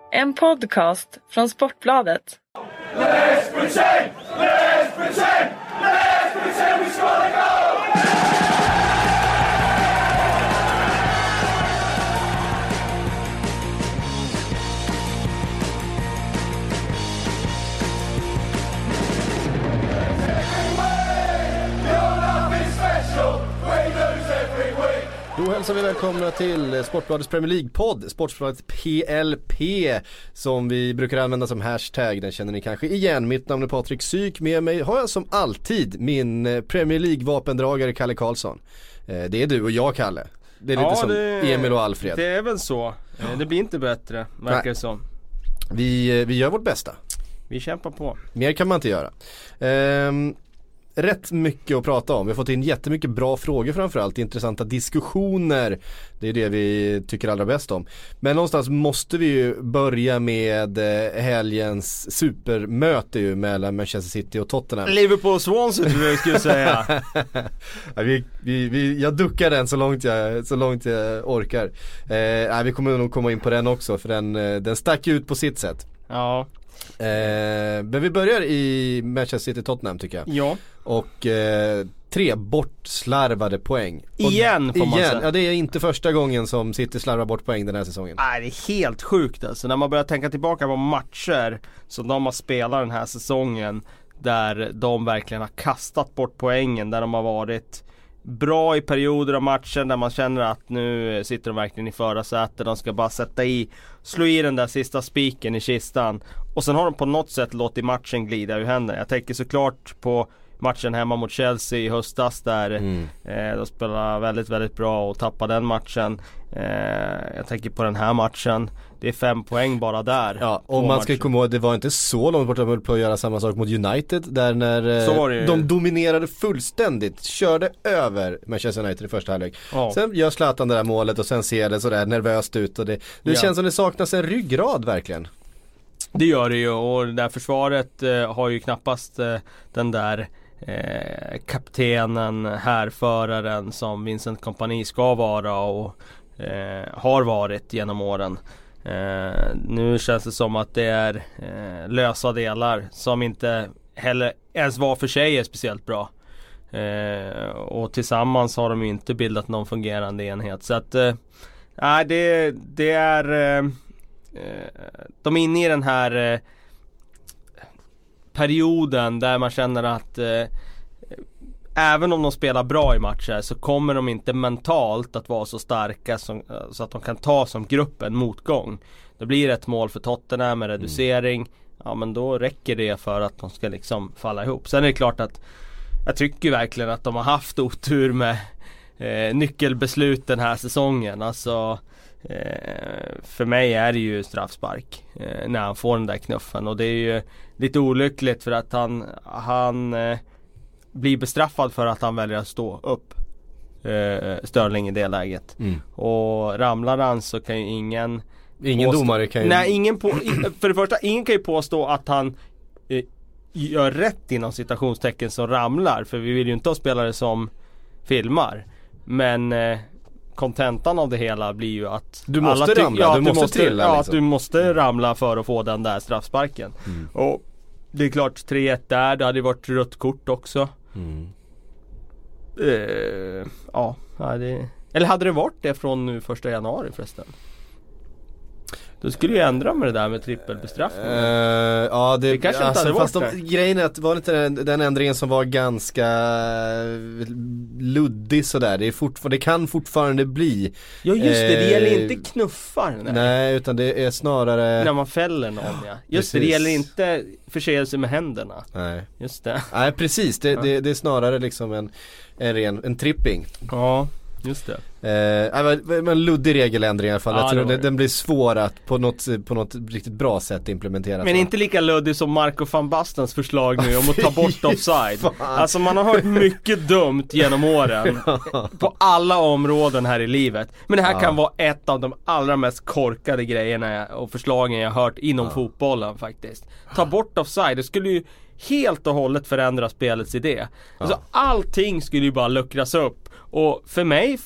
En podcast från Sportbladet. Let's pretend we score the goal! Då hälsar vi välkomna till Sportbladets Premier League-podd, Sportbladet PLP, som vi brukar använda som hashtag. Den känner ni kanske igen. Mitt namn är Patrik Syk. Med mig har jag som alltid min Premier League-vapendragare Kalle Karlsson. Det är du och jag, Kalle. Det är lite som Emil och Alfred. Det är väl så. Det blir inte bättre, verkar det som. Vi gör vårt bästa. Vi kämpar på. Mer kan man inte göra. Rätt mycket att prata om. Vi har fått in jättemycket bra frågor, framförallt intressanta diskussioner. Det är det vi tycker allra bäst om. Men någonstans måste vi ju börja med helgens supermöte ju mellan Manchester City och Tottenham. Liverpool och Swansea tror jag skulle säga. Ja, jag duckar den så långt jag orkar. Vi kommer nog komma in på den också, för den stack ut på sitt sätt. Ja. Men vi börjar i Manchester City Tottenham, tycker jag. Ja. Och 3 bortslarvade poäng. Igen får man säga. Ja, det är inte första gången som City slarvar bort poäng den här säsongen. Nej, det är helt sjukt alltså. När man börjar tänka tillbaka på matcher som de har spelat den här säsongen, där de verkligen har kastat bort poängen, där de har varit bra i perioder av matchen, där man känner att nu sitter de verkligen i förarsätet. De ska bara slå i den där sista spiken i kistan. Och sen har de på något sätt låtit matchen glida ur händerna. Jag tänker såklart på matchen hemma mot Chelsea i höstas, där de spelade väldigt, väldigt bra och tappade den matchen. Jag tänker på den här matchen. Det är 5 poäng bara där. Ja, och man ska komma ihåg, det var inte så långt bort att de på att göra samma sak mot United, där när de dominerade fullständigt, körde över Manchester United i första halvlek. Ja. Sen gör Zlatan det där målet och sen ser det sådär nervöst ut, och det känns som det saknas en ryggrad verkligen. Det gör det ju, och det där försvaret har ju knappast den där kaptenen, härföraren som Vincent Kompany ska vara och har varit genom åren. Nu känns det som att det är lösa delar som inte heller ens var för sig är speciellt bra. Och tillsammans har de ju inte bildat någon fungerande enhet. Så att det är de är inne i den här perioden där man känner att även om de spelar bra i matcher så kommer de inte mentalt att vara så starka så att de kan ta som grupp en motgång. Det blir ett mål för Tottenham med reducering. Ja, men då räcker det för att de ska liksom falla ihop. Sen är det klart att jag tycker verkligen att de har haft otur med nyckelbeslut den här säsongen. Alltså för mig är det ju straffspark när han får den där knuffen, och det är ju lite olyckligt för att han blir bestraffad för att han väljer att stå upp, Sterling, i det läget. Och ramlar han så kan ju ingen domare kan ju... Nej, för det första, ingen kan ju påstå att han gör rätt inom citationstecken som ramlar, för vi vill ju inte ha spelare som filmar. Men kontentan av det hela blir ju att du måste ramla, du måste trilla. Ja, liksom. Du måste ramla för att få den där straffsparken. Och det är klart 3-1 där, det hade varit rött kort också. Eller hade det varit det från nu 1 januari förresten? Då skulle ju ändra med det där med trippelbestraffning. Ja, det kanske inte hade varit det. Grejen är att var det inte den ändringen som var ganska luddig sådär. Det kan fortfarande bli. Ja, just det gäller inte knuffar. Nej, utan det är snarare när man fäller någon, ja. Just det gäller inte förseelse med händerna. Nej. Just det. Nej, precis. Det är snarare liksom en tripping. Ja. Just det. Men luddig regeländring i alla fall. Ja, jag tror den blir svår att på något riktigt bra sätt implementera. Men inte lika luddig som Marco van Bastens förslag nu om att ta bort offside. Alltså man har hört mycket dumt genom åren på alla områden här i livet. Men det här kan vara ett av de allra mest korkade grejerna och förslagen jag har hört inom fotbollen faktiskt. Ta bort offside, det skulle ju helt och hållet förändra spelets idé. Alltså allting skulle ju bara luckras upp. Och för mig förstår inte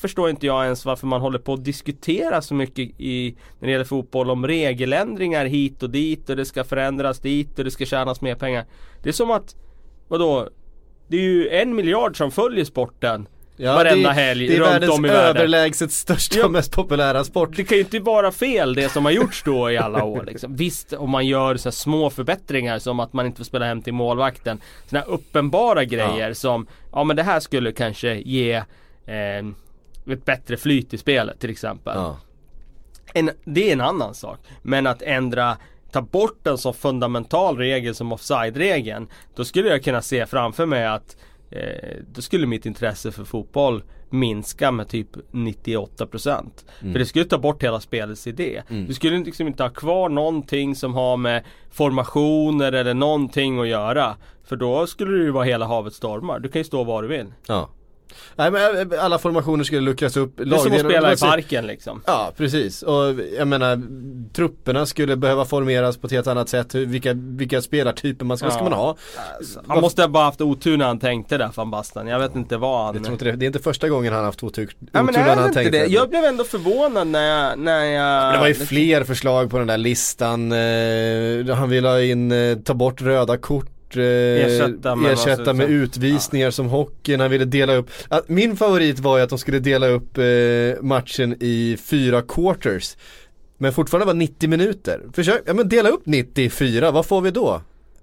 inte jag ens varför man håller på att diskutera så mycket när det gäller fotboll om regeländringar hit och dit och det ska förändras dit och det ska tjänas mer pengar. Det är som att, vadå? Det är ju 1 miljard som följer sporten varenda helg det är runt om i världen. överlägset största och mest populära sport. Det kan ju inte vara fel det som har gjorts då i alla år liksom. Visst, om man gör så här små förbättringar som att man inte får spela hem till målvakten, såna här uppenbara grejer som, ja men det här skulle kanske ge ett bättre flyt i spelet till exempel. Det är en annan sak. Men att ta bort en så fundamental regel som offside-regeln, då skulle jag kunna se framför mig att då skulle mitt intresse för fotboll minska med typ 98%. För det skulle ta bort hela spelets idé. Du skulle liksom inte ha kvar någonting som har med formationer eller någonting att göra. För då skulle det ju vara hela havet stormar. Du kan ju stå var du vill. Ja. Nej, men alla formationer skulle luckras upp. Det är som att spela i parken liksom. Ja, precis. Och jag menar, trupperna skulle behöva formeras på ett helt annat sätt. Vilka spelartyper vad ska man ha? Han måste ha bara haft otur när han tänkte där, Van Basten. Jag vet inte vad han... Det är inte första gången han haft otur men när han tänkte det. Jag blev ändå förvånad när jag... Det var ju fler förslag på den där listan. Han ville ha in, ta bort röda kort. Ersätta med utvisningar som hockeyn. Han ville dela upp. Min favorit var ju att de skulle dela upp matchen i 4 quarters. Men fortfarande var 90 minuter. Men dela upp 94. Vad får vi då?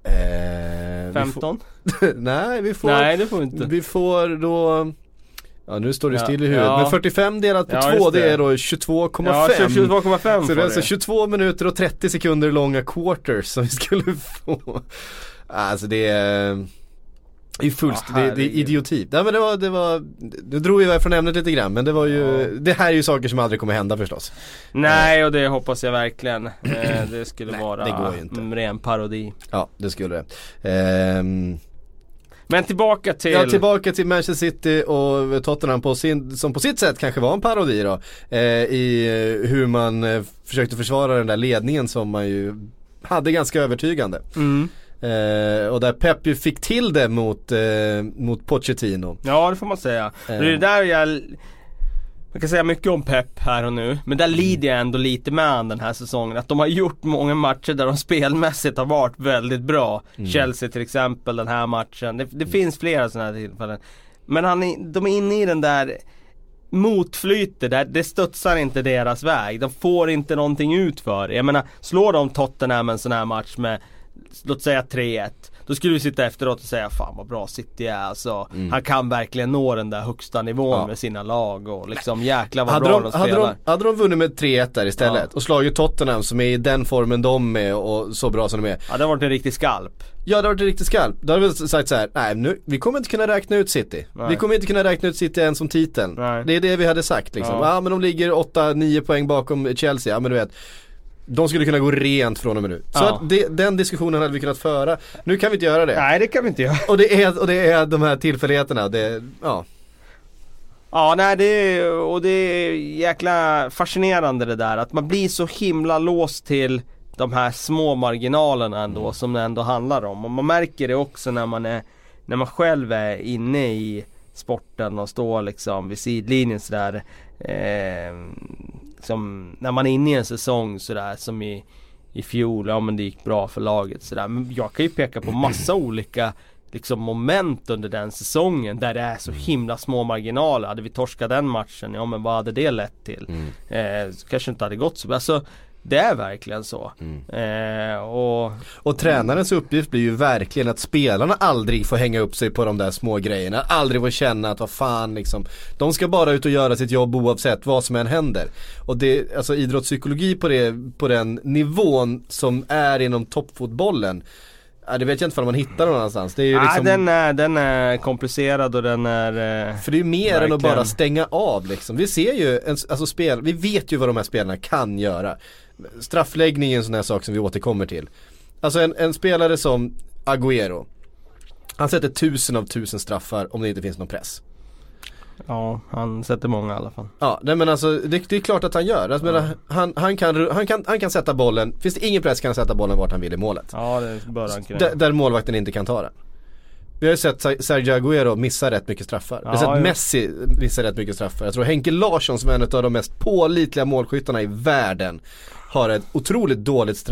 15? Nej, vi får... Nej, det får vi inte. Vi får då... Ja, nu står det still i huvudet. Men 45 delat på 2, det är då 22,5. Ja, 22,5. Så det är alltså 22 minuter och 30 sekunder långa quarters som vi skulle få. Alltså det är det är idioti. Nej, men det var nu drog vi iväg från ämnet lite grann, men det var ju det här är ju saker som aldrig kommer hända förstås. Nej, och det hoppas jag verkligen. Det skulle vara det går ju inte. En ren parodi. Ja, det skulle det. Men tillbaka till Manchester City och Tottenham som på sitt sätt kanske var en parodi då, i hur man försökte försvara den där ledningen som man ju hade ganska övertygande. Och där Pep ju fick till det mot Pochettino. Ja, det får man säga. Det är där man kan säga mycket om Pep här och nu, men där lider jag ändå lite med den här säsongen. Att de har gjort många matcher där de spelmässigt har varit väldigt bra. Chelsea till exempel, den här matchen. Det finns flera sådana här tillfällen. Men de är inne i den där motflytet där det studsar inte deras väg. De får inte någonting ut för det. Jag menar, slår de Tottenham en sån här match med, låt säga 3-1, då skulle vi sitta efteråt och säga fan vad bra City är alltså. Han kan verkligen nå den där högsta nivån med sina lag och liksom jäklar vad bra de spelar. Hade de vunnit med 3-1 där istället och slagit Tottenham som är i den formen de är och så bra som de är. Ja, det har varit en riktig skalp. Ja, det har varit en riktig skalp. Då hade vi sagt så här: nej, nu, vi kommer inte kunna räkna ut City. Nej. Vi kommer inte kunna räkna ut City ens som titeln. Nej. Det är det vi hade sagt liksom. Ja, men de ligger 8-9 poäng bakom Chelsea. Ja, men du vet, de skulle kunna gå rent från och med nu. Så att den diskussionen hade vi kunnat föra. Nu kan vi inte göra det. Nej, det kan vi inte göra. Och det är de här tillfälligheterna. Ja, nej, det är jäkla fascinerande det där. Att man blir så himla låst till de här små marginalerna ändå, som det ändå handlar om. Och man märker det också när man själv är inne i sporten och står liksom vid sidlinjen sådär. Som när man är inne i en säsong sådär som i fjol, ja men det gick bra för laget sådär. Men jag kan ju peka på massa olika liksom moment under den säsongen där det är så himla små marginaler. Hade vi torskat den matchen, ja men vad hade det lett till? Så kanske inte hade gått så. Alltså det är verkligen så. Och tränarens uppgift blir ju verkligen att spelarna aldrig får hänga upp sig på de där små grejerna. Aldrig får känna att vad fan liksom, de ska bara ut och göra sitt jobb oavsett vad som än händer. Och det, alltså idrottspsykologi på den nivån som är inom toppfotbollen, det vet jag inte för man hittar någon annanstans. Det är ju liksom... den är komplicerad och den är för det är mer verkligen än att bara stänga av liksom. Vi ser ju vi vet ju vad de här spelarna kan göra. Straffläggning är en sån här sak som vi återkommer till. Alltså en spelare som Agüero, han sätter 1000 av 1000 straffar om det inte finns någon press. Ja, han sätter många i alla fall. Ja, nej men alltså det är klart att han gör. Alltså, han kan sätta bollen. Finns det ingen press kan han sätta bollen vart han vill i målet. Ja, det bör han kunna. Där målvakten inte kan ta den. Vi har ju sett Sergio Aguero missa rätt mycket straffar. Vi har sett Messi missa rätt mycket straffar. Jag tror Henke Larsson, som är en av de mest pålitliga målskyttarna i världen, har ett otroligt dåligt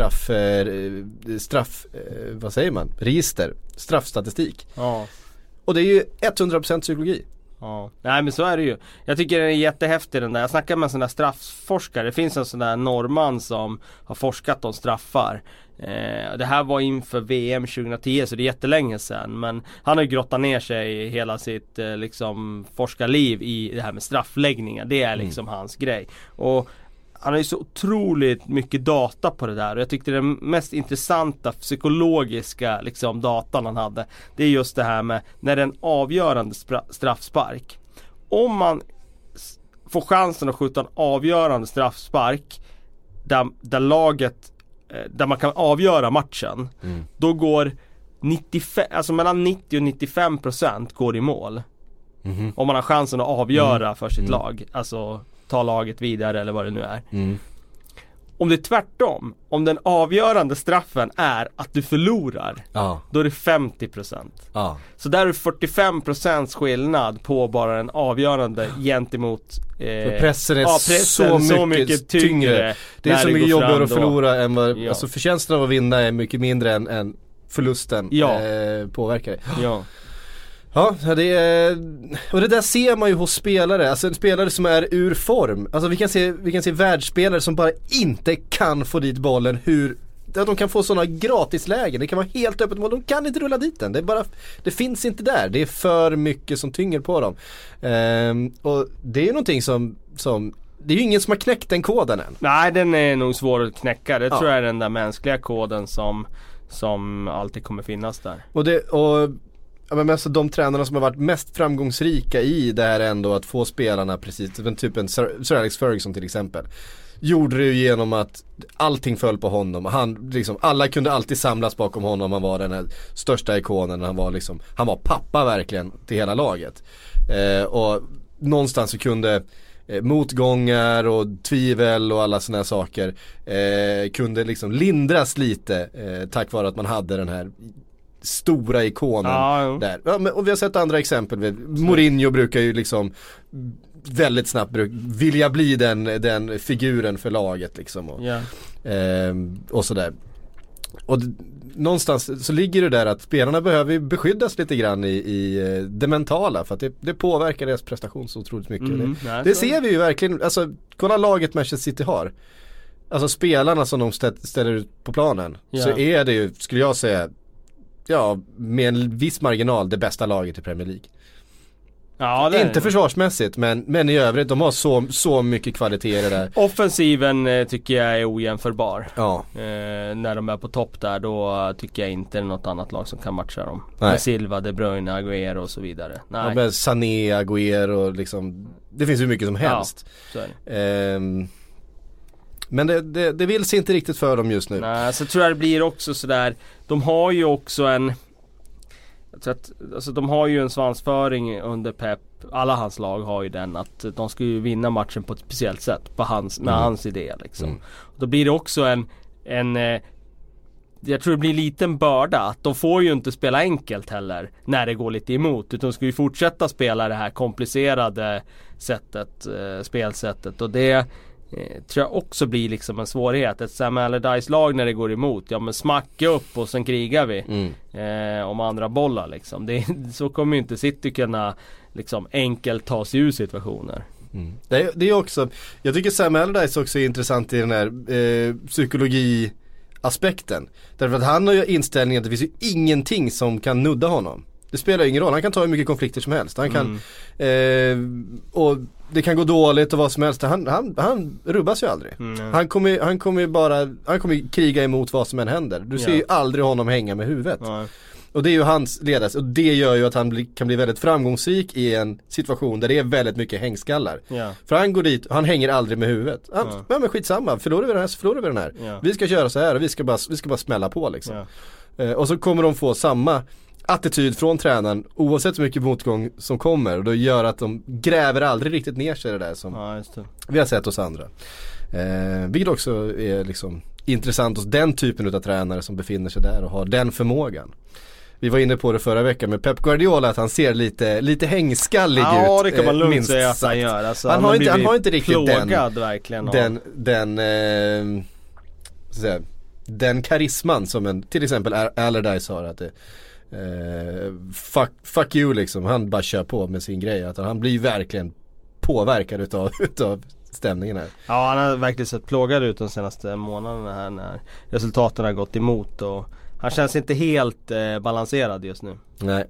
vad säger man? Register, straffstatistik. Ja. Och det är ju 100% psykologi. Ja, nej men så är det ju. Jag tycker det är jättehäftigt den där. Jag snackar med en sån där straffforskare. Det finns en sån där norrman som har forskat om straffar. Det här var inför VM 2010, så det är jättelänge sedan. Men han har ju grottat ner sig i hela sitt liksom forskarliv i det här med straffläggningar. Det är liksom hans grej. Och han har ju så otroligt mycket data på det där. Och jag tyckte den mest intressanta psykologiska liksom datan han hade, det är just det här med när det är en avgörande straffspark. Om man får chansen att skjuta en avgörande straffspark där laget, där man kan avgöra matchen, då går 95, alltså mellan 90 och 95% går i mål. Om man har chansen att avgöra för sitt lag. Alltså ta laget vidare eller vad det nu är. Om det är tvärtom, om den avgörande straffen är att du förlorar, då är det 50%. Så där är det 45% skillnad på bara den avgörande gentemot pressen är så mycket tyngre. Det är så mycket jobbigare att förlora än vad, alltså förtjänsten av att vinna är mycket mindre än förlusten påverkar det. Ja, det är, och det där ser man ju hos spelare, alltså spelare som är ur form. Alltså vi kan se världsspelare som bara inte kan få dit bollen, de kan få sådana gratislägen. Det kan vara helt öppet mål, de kan inte rulla dit den. Det finns inte där. Det är för mycket som tynger på dem. Och det är ju någonting som det är ju ingen som har knäckt den koden än. Nej, den är nog svår att knäcka. Det tror jag är den där mänskliga koden som alltid kommer finnas där. Men alltså de tränarna som har varit mest framgångsrika i det här ändå, att få spelarna precis, den typen Sir Alex Ferguson till exempel, gjorde det ju genom att allting föll på honom. Han liksom, alla kunde alltid samlas bakom honom. Han var den här största ikonen. Han var pappa verkligen till hela laget. Och någonstans så kunde motgångar och tvivel och alla såna här saker kunde liksom lindras lite tack vare att man hade den här stora ikonen där. Ja, och vi har sett andra exempel. Mourinho brukar ju liksom väldigt snabbt vilja bli den figuren för laget liksom, och sådär. Och någonstans så ligger det där att spelarna behöver beskyddas lite grann i det mentala, för att det påverkar deras prestation så otroligt mycket. Det ser vi ju verkligen. Alltså, kolla laget Manchester City har. Alltså spelarna som de ställer ut på planen, så är det ju, skulle jag säga, med en viss marginal det bästa laget i Premier League. Ja, inte försvarsmässigt, men i övrigt, de har så mycket kvaliteter där. Offensiven tycker jag är ojämförbar. När de är på topp där, då tycker jag inte det är något annat lag som kan matcha dem. Med Silva, De Bruyne, Aguero och så vidare. Nej. Med Sané, Aguero liksom, det finns ju mycket som helst. Så är det. Men det vill sig inte riktigt för dem just nu. Nej, så tror jag det blir också sådär. De har ju också de har ju en svansföring under Pep. Alla hans lag har ju den, att de ska ju vinna matchen på ett speciellt sätt med hans idé liksom. Då blir det också en jag tror det blir en liten börda, att de får ju inte spela enkelt heller när det går lite emot, utan de ska ju fortsätta spela det här komplicerade spelsättet, och det tror jag också blir liksom en svårighet. Ett Sam Allardyce-lag när det går emot, men smacka upp och sen krigar vi om andra bollar liksom. Så kommer ju inte City kunna liksom enkelt ta sig ur situationer. Det är också, jag tycker Sam Allardyce också är intressant i den här psykologi-aspekten. Därför att han har ju inställningen att det finns ju ingenting som kan nudda honom. Det spelar ingen roll, han kan ta hur mycket konflikter som helst. Han kan och det kan gå dåligt och vad som helst. Han rubbas ju aldrig. Han kommer kriga emot vad som än händer. Du ser ju aldrig honom hänga med huvudet. Och det är ju hans ledare, och det gör ju att han kan bli väldigt framgångsrik i en situation där det är väldigt mycket hängskallar. För han går dit, han hänger aldrig med huvudet. Men skitsamma, förlorar vi den här så förlorar vi den här. Vi ska köra så här och vi ska bara smälla på liksom. Och så kommer de få samma attityd från tränaren oavsett hur mycket motgång som kommer, och då gör att de gräver aldrig riktigt ner sig det där som vi har sett hos andra. Vilket också är liksom intressant hos den typen av tränare som befinner sig där och har den förmågan. vi var inne på det förra veckan med Pep Guardiola, att han ser lite hängskallig ut. Ja, det kan man lugnt säga att han gör. Alltså, han har inte riktigt den karisman som till exempel Allardyce har, att det fuck you liksom, han bara kör på med sin grej, att han blir verkligen påverkad utav stämningen här. Ja, han har verkligen sett plågad ut de senaste månaderna här när resultaten har gått emot, och han känns inte helt balanserad just nu. Nej.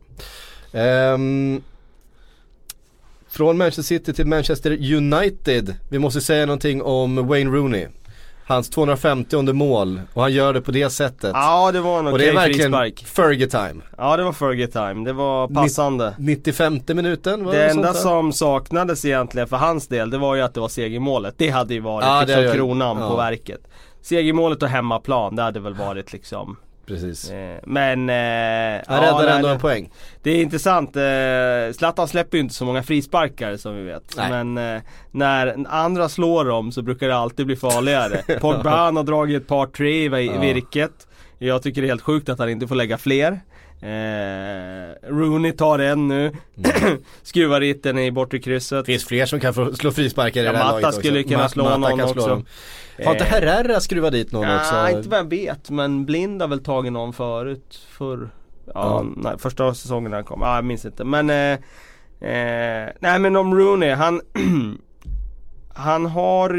Från Manchester City till Manchester United. Vi måste säga någonting om Wayne Rooney. Hans 250:e mål, och han gör det på det sättet. Ja, det var en okej frispark. Fergie-time. Ja, det var Fergie-time. Det var passande. 95:e minuten var det det enda som saknades egentligen för hans del, det var ju att det var segermålet. Det hade ju varit liksom kronan på verket. Segermålet och hemmaplan, det hade väl varit liksom... Precis. Men han räddar ändå en poäng. Det är intressant. Zlatan släpper ju inte så många frisparkar som vi vet. Nej. Men när andra slår dem så brukar det alltid bli farligare. Pogba har dragit ett par tre i virket. Jag tycker det är helt sjukt att han inte får lägga fler. Rooney tar en nu. Skruvar hit den i bortre krysset. Det finns fler som kan få slå frisparkar i det här laget också. Skulle kunna slå någon också. Har inte Herrera skruvat dit någon också? Nej, inte vad jag vet. Men Blind har väl tagit någon förut. Nej, första säsongen han kom. Jag minns inte. Men nej, men om Rooney, han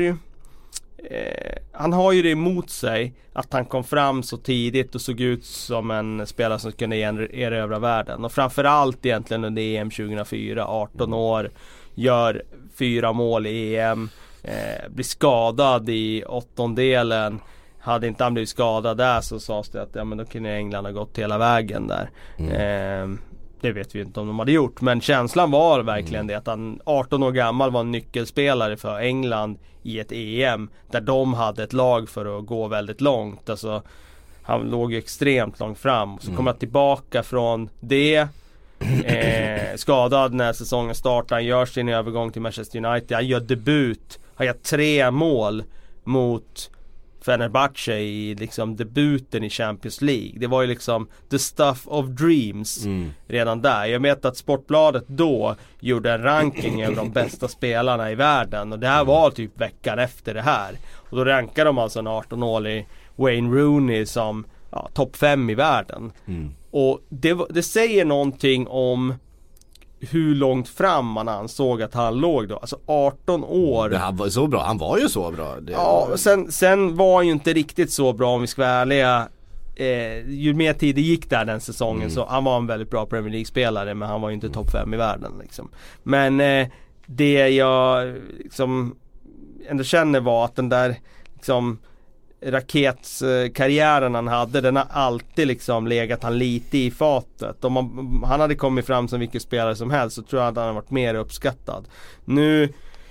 har ju det emot sig att han kom fram så tidigt och såg ut som en spelare som kunde erövra världen. Och framförallt egentligen under EM 2004, 18 år, gör 4 mål i EM, blir skadad i åttondelen. Hade inte han blivit skadad där så sades det att men då kunde England ha gått hela vägen där. Det vet vi inte om de hade gjort, men känslan var verkligen det att han 18 år gammal var en nyckelspelare för England i ett EM där de hade ett lag för att gå väldigt långt. Alltså, han låg ju extremt långt fram. Så kom jag tillbaka från det, skadad när säsongen startar. Han gör sin övergång till Manchester United. Han gör debut. Han gör 3 mål mot Fenerbahce i liksom debuten i Champions League. Det var ju liksom the stuff of dreams redan där. Jag vet att Sportbladet då gjorde en ranking över de bästa spelarna i världen, och det här var typ veckan efter det här. Och då rankade de alltså en 18-årig Wayne Rooney som topp 5 i världen. Och det säger någonting om hur långt fram man ansåg att han låg då. Alltså 18 år. Han var så bra. Han var ju så bra. Sen var han ju inte riktigt så bra, om vi ska vara ärliga. Ju mer tid det gick där den säsongen, så han var en väldigt bra Premier League-spelare, men han var ju inte topp 5 i världen liksom. Men det jag liksom ändå känner var att den där liksom raketskarriären han hade, den har alltid liksom legat han lite i fatet. Om han hade kommit fram som vilken spelare som helst, så tror jag att han hade varit mer uppskattad. Nu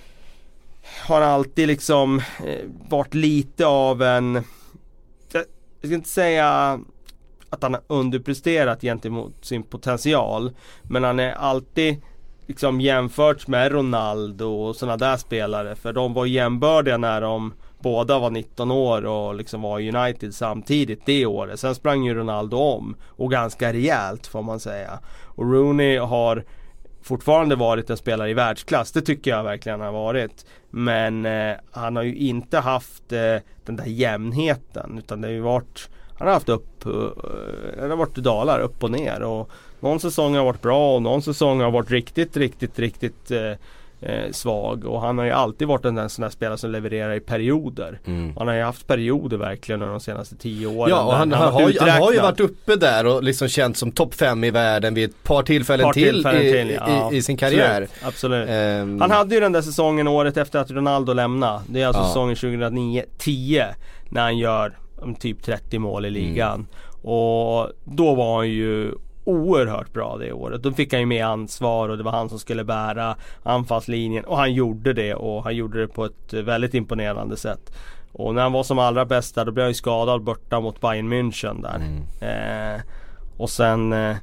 har han alltid liksom varit lite av en, jag ska inte säga att han har underpresterat gentemot sin potential, men han är alltid liksom jämförts med Ronaldo och sådana där spelare, för de var jämbördiga när de båda var 19 år och liksom var United samtidigt det året. Sen sprang ju Ronaldo om, och ganska rejält får man säga. Och Rooney har fortfarande varit en spelare i världsklass. Det tycker jag verkligen har varit. Men han har ju inte haft den där jämnheten, utan det har ju varit, han har haft det har varit dalar upp och ner, och någon säsong har varit bra och någon säsong har varit riktigt svag, och han har ju alltid varit en sån här spelare som levererar i perioder. Han har ju haft perioder verkligen de senaste 10 åren. Ja, och han har ju varit uppe där och liksom känt som topp 5 i världen vid ett par tillfällen till i sin karriär. Absolut. Han hade ju den där säsongen året efter att Ronaldo lämnade. Det är alltså säsongen 2009-10 när han gör typ 30 mål i ligan. Och då var han ju oerhört bra det året. Då fick han ju med ansvar, och det var han som skulle bära anfallslinjen, och han gjorde det, och han gjorde det på ett väldigt imponerande sätt. Och när han var som allra bästa, då blev han ju skadad borta mot Bayern München där. Och sen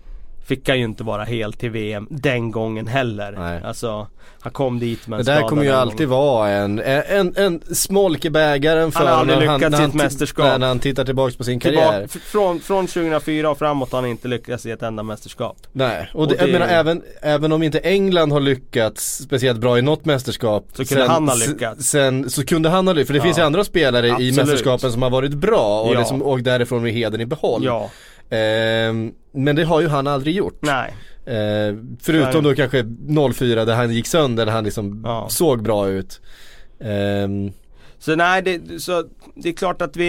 fick han ju inte vara helt till VM den gången heller. Nej. Alltså han kom dit med en det där skada kommer ju den alltid gången. vara en smolk i bägaren för Han har aldrig lyckats i ett han mästerskap. när han tittar tillbaks på sin karriär. Från 2004 och framåt har han inte lyckats i ett enda mästerskap. Nej, och jag menar även om inte England har lyckats speciellt bra i något mästerskap så kunde han ha lyckats. Så kunde han ha lyckats, för det finns ju andra spelare i mästerskapen som har varit bra och, liksom, och därifrån med heden i behåll. Ja. Men det har ju han aldrig gjort. Nej. Förutom då kanske 04 där han gick sönder, där han liksom såg bra ut. Så nej, så det är klart att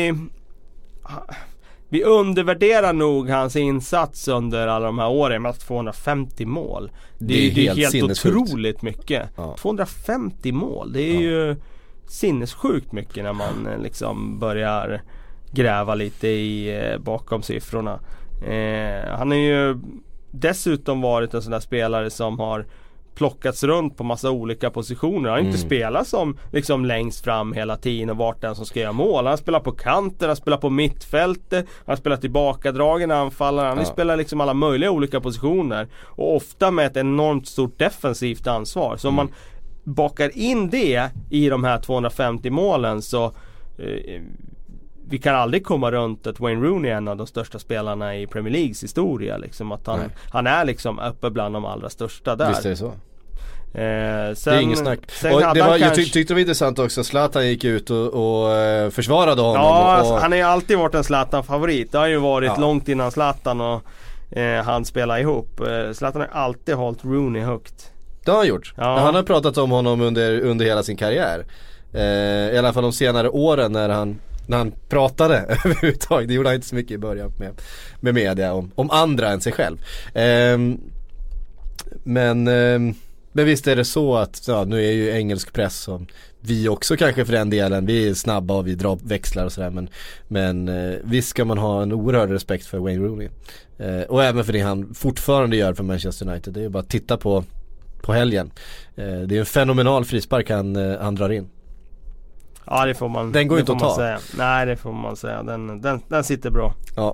vi undervärderar nog hans insats under alla de här åren med 250 mål. Det är helt otroligt mycket. 250 mål, det är ju sinnessjukt mycket när man liksom börjar gräva lite bakom siffrorna. Han är ju dessutom varit en sån där spelare som har plockats runt på massa olika positioner. Han har inte spelat som liksom längst fram hela tiden och varit den som ska göra mål. Han spelar på kanter, han spelar på mittfältet, han spelar tillbakadragen anfallare. Han spelar liksom alla möjliga olika positioner och ofta med ett enormt stort defensivt ansvar. Så om man bakar in det i de här 250 målen så vi kan aldrig komma runt att Wayne Rooney är en av de största spelarna i Premier Leagues historia liksom, att han är liksom uppe bland de allra största där. Visst är det så. Sen, det är inget snack. Jag tyckte det var intressant också. Zlatan gick ut och försvarade honom. Ja, han har ju alltid varit en Zlatan-favorit. Det har ju varit långt innan Zlatan och han spelade ihop. Zlatan har alltid hållit Rooney högt. Det har han gjort. Han har pratat om honom under hela sin karriär. I alla fall de senare åren när han pratade överhuvudtaget. Det gjorde han inte så mycket i början med media om andra än sig själv. Men visst är det så att nu är ju engelsk press som vi också kanske för den delen, vi är snabba och vi drar växlar och sådär, men visst ska man ha en oerhörd respekt för Wayne Rooney. Och även för det han fortfarande gör för Manchester United. Det är ju bara att titta på helgen. Det är en fenomenal frispark han drar in. Ja, det får man. Den går inte att ta. Säga. Nej, det får man säga. Den sitter bra. Ja.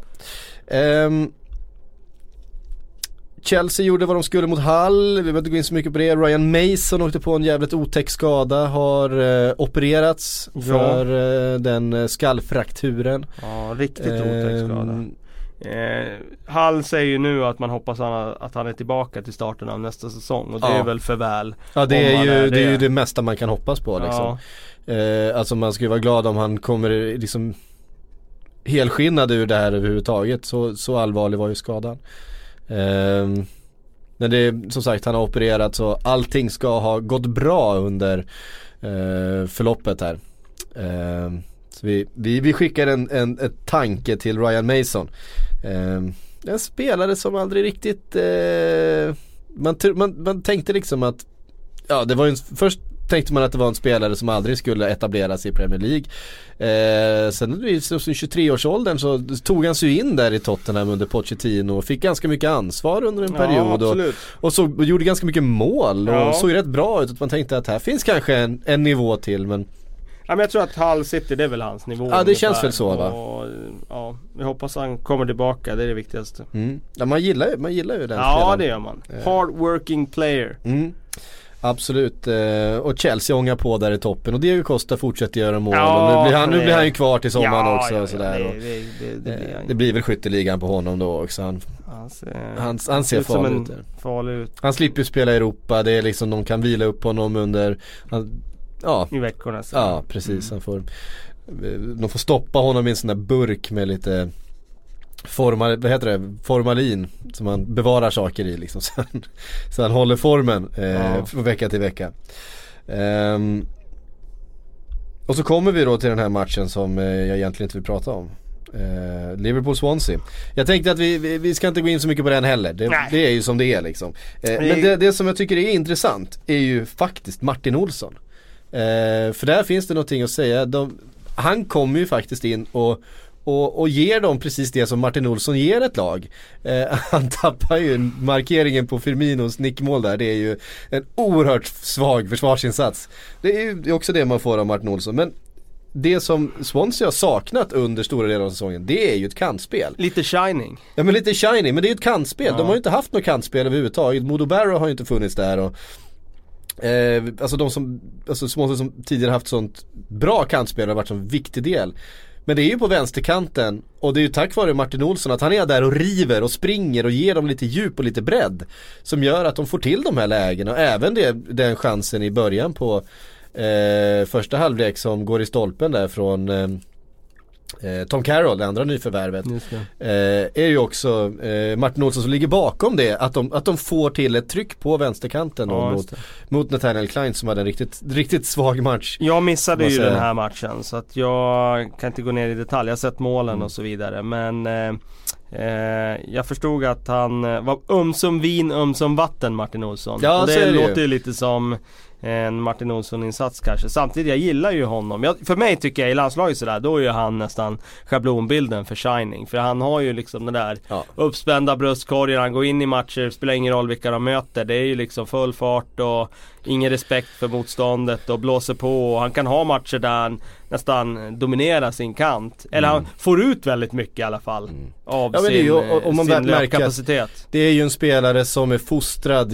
Chelsea gjorde vad de skulle mot Hull. Vi behöver inte gå in så mycket på det. Ryan Mason åkte på en jävligt otäck skada. Har opererats för den skallfrakturen. Ja, riktigt otäck skada. Hull säger ju nu att man hoppas att han är tillbaka till starten av nästa säsong. Och det är väl för väl. Ja, det är ju det mesta man kan hoppas på liksom. Alltså man ska ju vara glad om han kommer liksom helskinnad ur det här överhuvudtaget. Så allvarlig var ju skadan. Men det är som sagt, han har opererat så allting ska ha gått bra under förloppet här. Så vi skickar en tanke till Ryan Mason. En spelare som aldrig riktigt man tänkte liksom att det var först tänkte man att det var en spelare som aldrig skulle etableras i Premier League. Sen i 23-årsåldern så tog han sig in där i Tottenham under Pochettino och fick ganska mycket ansvar under en period och så gjorde ganska mycket mål och såg rätt bra ut. Att man tänkte att här finns kanske en nivå till, men jag tror att Hull City, det är väl hans nivå. Ja, det känns väl så, va? Och, vi hoppas han kommer tillbaka, det är det viktigaste. Ja, man gillar ju den spelaren. Ja, det gör man. Hard working player. Absolut, och Chelsea ångar på där i toppen och Diego Costa fortsätter göra mål och nu blir han ju kvar till sommaren också och sådär. Det blir väl skytteligan på honom då också. Han ser farlig ut. Han slipper ju spela i Europa, det är liksom de kan vila upp honom under i veckorna. Ja, precis. De får stoppa honom i en sån där burk med lite formalin som man bevarar saker i liksom, så han håller formen från vecka till vecka. Och så kommer vi då till den här matchen som jag egentligen inte vill prata om. Liverpool-Swansea. Jag tänkte att vi ska inte gå in så mycket på den heller. Det är ju som det är liksom. Men det som jag tycker är intressant är ju faktiskt Martin Olsson. För där finns det någonting att säga. Han kommer ju faktiskt in och ger dem precis det som Martin Olsson ger ett lag. Han tappar ju markeringen på Firminos nickmål där. Det är ju en oerhört svag försvarsinsats. Det är ju också det man får av Martin Olsson. Men det som Swansea har saknat under stora delar av säsongen, det är ju ett kantspel. Lite shining. Ja, men lite shining, men det är ju ett kantspel. Ja. De har ju inte haft något kantspel överhuvudtaget. Modo Barrow har ju inte funnits där och alltså de som, alltså Swansea som tidigare haft sånt bra kantspel har varit en viktig del. Men det är ju på vänsterkanten, och det är ju tack vare Martin Olsson att han är där och river och springer och ger dem lite djup och lite bredd som gör att de får till de här lägena, och även den chansen i början på första halvlek som går i stolpen där från Tom Carroll, det andra nyförvärvet, är ju också Martin Olsson som ligger bakom det, att de får till ett tryck på vänsterkanten mot Nathaniel Klein som hade en riktigt svag match. Jag missade ju den här matchen, så att jag kan inte gå ner i detalj. Jag har sett målen och så vidare, men jag förstod att han var ömsom vin, ömsom vatten, Martin Olsson. Ja, och det låter ju ju lite som en Martin Olsson-insats kanske. Samtidigt, jag gillar ju honom. För mig tycker jag i landslaget sådär, då är ju han nästan schablonbilden för shining. För han har ju liksom den där uppspända bröstkorgen, han går in i matcher, spelar ingen roll vilka de möter. Det är ju liksom full fart och ingen respekt för motståndet och blåser på. Och han kan ha matcher där han nästan dominerar sin kant. Eller han får ut väldigt mycket i alla fall av sin löpkapacitet. Det är ju en spelare som är fostrad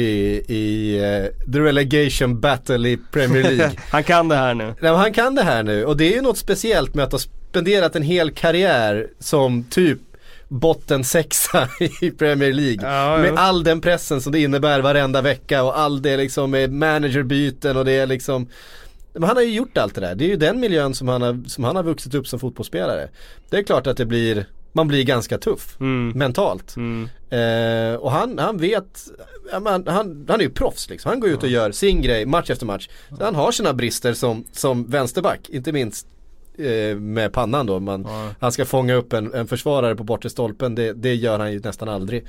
i the relegation battle i Premier League. Han kan det här nu. Ja, han kan det här nu, och det är ju något speciellt med att ha spenderat en hel karriär som typ botten sexa i Premier League. Med all den pressen som det innebär varenda vecka, och all det liksom med managerbyten, och det är liksom, men han har ju gjort allt det där. Det är ju den miljön som han har vuxit upp som fotbollsspelare. Det är klart att man blir ganska tuff mentalt. Och han vet, han är ju proffs liksom. Han går ut och gör sin grej match efter match. Så han har sina brister som vänsterback, inte minst med pannan då. Han ska fånga upp en försvarare på bortre stolpen. Det gör han ju nästan aldrig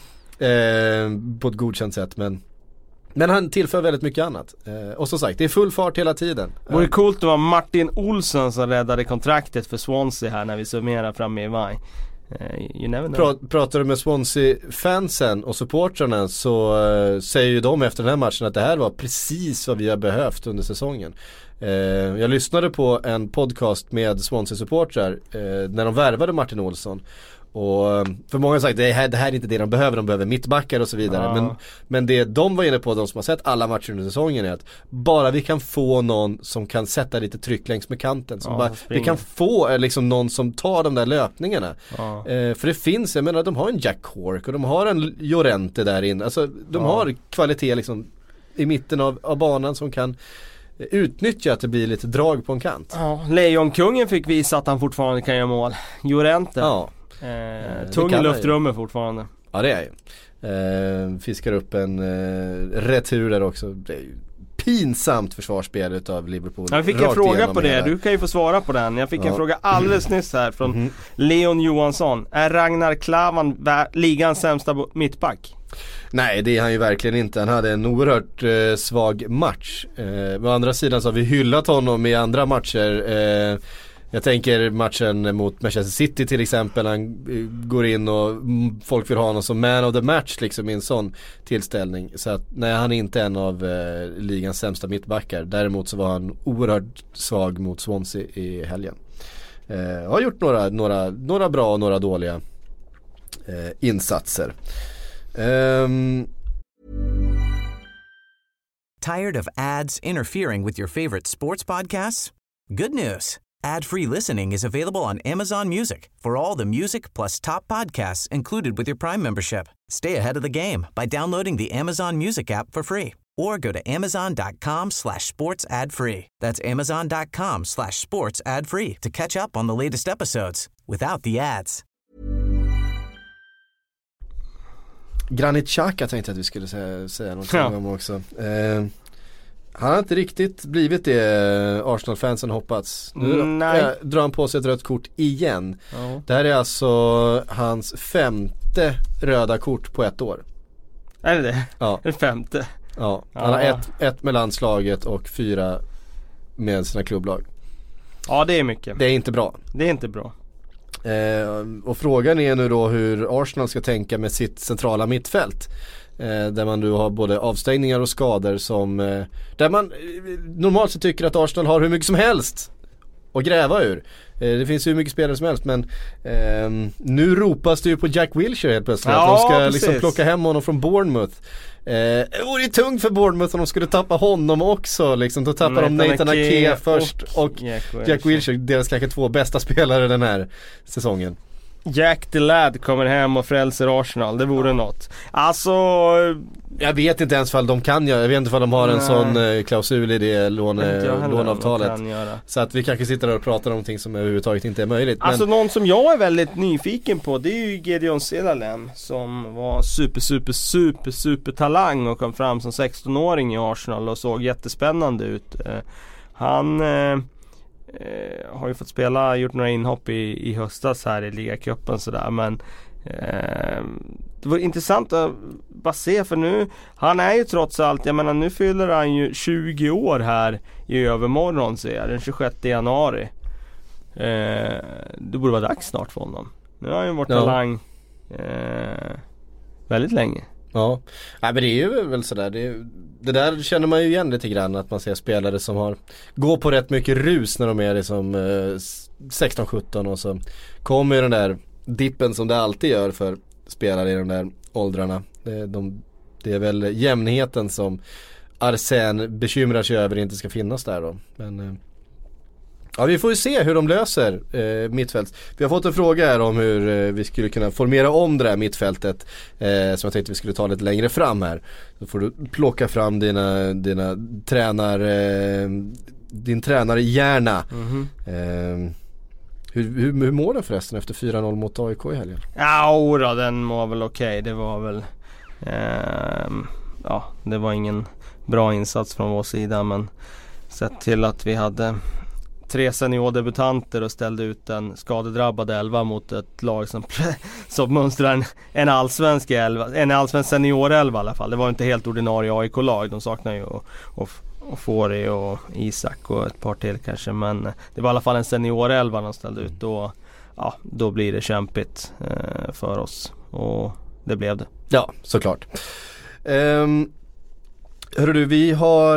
på ett godkänt sätt, men han tillför väldigt mycket annat. Och som sagt, det är full fart hela tiden. Det vore coolt att vara Martin Olsson som räddade kontraktet för Swansea här när vi summerar framme i maj. You never know. Pratar du med Swansea-fansen och supportrarna, så säger ju de efter den här matchen att det här var precis vad vi har behövt under säsongen. Jag lyssnade på en podcast med Swansea-supportrar när de värvade Martin Olsson. Och för många har sagt det här är inte det de behöver mittbackar och så vidare. Men det de var inne på, de som har sett alla matcher under säsongen, är att bara vi kan få någon som kan sätta lite tryck längs med kanten, vi kan få liksom någon som tar de där löpningarna. För det finns, jag menar, de har en Jack Cork och de har en Llorente där inne. Alltså de har kvalitet liksom i mitten av banan som kan utnyttja att det blir lite drag på en kant. Lejonkungen fick visa att han fortfarande kan göra mål. Llorente. Tung i luftrummet fortfarande. Ja, det är ju. Fiskar upp en retur där också. Det är ju pinsamt försvarsspel utav Liverpool. Jag fick en fråga på det. Du kan ju få svara på den. Jag fick en fråga alldeles nyss här från Leon Johansson. Är Ragnar Klavan ligans sämsta mittback? Nej, det är han ju verkligen inte. Han hade en oerhört svag match. Å andra sidan så har vi hyllat honom i andra matcher. Jag tänker matchen mot Manchester City till exempel. Han går in och folk vill ha honom som man of the match liksom i en sån tillställning. Så att nej, han är inte en av ligans sämsta mittbackar. Däremot så var han oerhört svag mot Swansea i helgen. Har gjort några bra och några dåliga insatser. Tired of ads interfering with your favorite sports podcasts? Good news. Ad-free listening is available on Amazon Music for all the music plus top podcasts included with your Prime membership. Stay ahead of the game by downloading the Amazon Music app for free or go to amazon.com/sports ad free. That's amazon.com/sports ad free to catch up on the latest episodes without the ads. Granit Xhaka tänkte att vi skulle säga något om också. Han har inte riktigt blivit det Arsenal-fansen hoppats. Nu drar han på sig ett rött kort igen. Det här är alltså hans 5:e röda kort på ett år. Är det? Ja. Det 5:e? Ja, han har ett med landslaget och 4 med sina klubblag. Ja, det är mycket. Det är inte bra. Det är inte bra. Och frågan är nu då hur Arsenal ska tänka med sitt centrala mittfält. Där man nu har både avstängningar och skador som där man normalt så tycker att Arsenal har hur mycket som helst att gräva ur. Det finns ju mycket spelare som helst, men nu ropas det ju på Jack Wilshere helt plötsligt. Ja, att de ska precis. liksom plocka hem honom från Bournemouth. Det vore ju tungt för Bournemouth om de skulle tappa honom också liksom. Då tappar de Nathan Ake först och Jack Wilshere, deras kanske 2 bästa spelare den här säsongen. Jack the Lad kommer hem och frälser Arsenal, det vore något. Alltså, jag vet inte ens ifall de kan göra. Jag vet inte ifall de har en sån klausul i det låneavtalet. Så att vi kanske sitter där och pratar om någonting som överhuvudtaget inte är möjligt. Alltså någon som jag är väldigt nyfiken på, det är ju Gideon Zelalem, som var super talang och kom fram som 16-åring i Arsenal och såg jättespännande ut. Han har ju fått spela, gjort några inhopp i höstas här i ligacupen sådär, men det var intressant att bara se, för nu, han är ju trots allt, jag menar nu fyller han ju 20 år här i övermorgon, ser jag, den 26 januari. Det borde vara dags snart för honom. Nu har han ju varit talang väldigt länge. Ja, nej, men det är ju väl sådär, det där känner man ju igen lite grann, att man ser spelare som går på rätt mycket rus när de är liksom 16-17 och så kommer den där dippen som det alltid gör för spelare i de där åldrarna. Det är väl jämnheten som Arsène bekymrar sig över inte ska finnas där då. Men ja, vi får ju se hur de löser mittfält. Vi har fått en fråga här om hur vi skulle kunna formera om det här mittfältet, som jag tänkte vi skulle ta lite längre fram här. Då får du plocka fram din tränarhjärna. Hur mår den förresten efter 4-0 mot AIK i helgen? Ja, då, den mår väl okej. Det var väl det var ingen bra insats från vår sida, men sett till att vi hade 3 seniordebutanter och ställde ut en skadedrabbad 11 mot ett lag som mönstrar en allsvensk 11, en allsvensk senior 11 i alla fall. Det var inte helt ordinarie AIK-lag, de saknar ju och Fori och Isak och ett par till kanske, men det var i alla fall en senior 11 de ställde ut. Då blir det kämpigt för oss, och det blev det. Ja, såklart. Hörru du, vi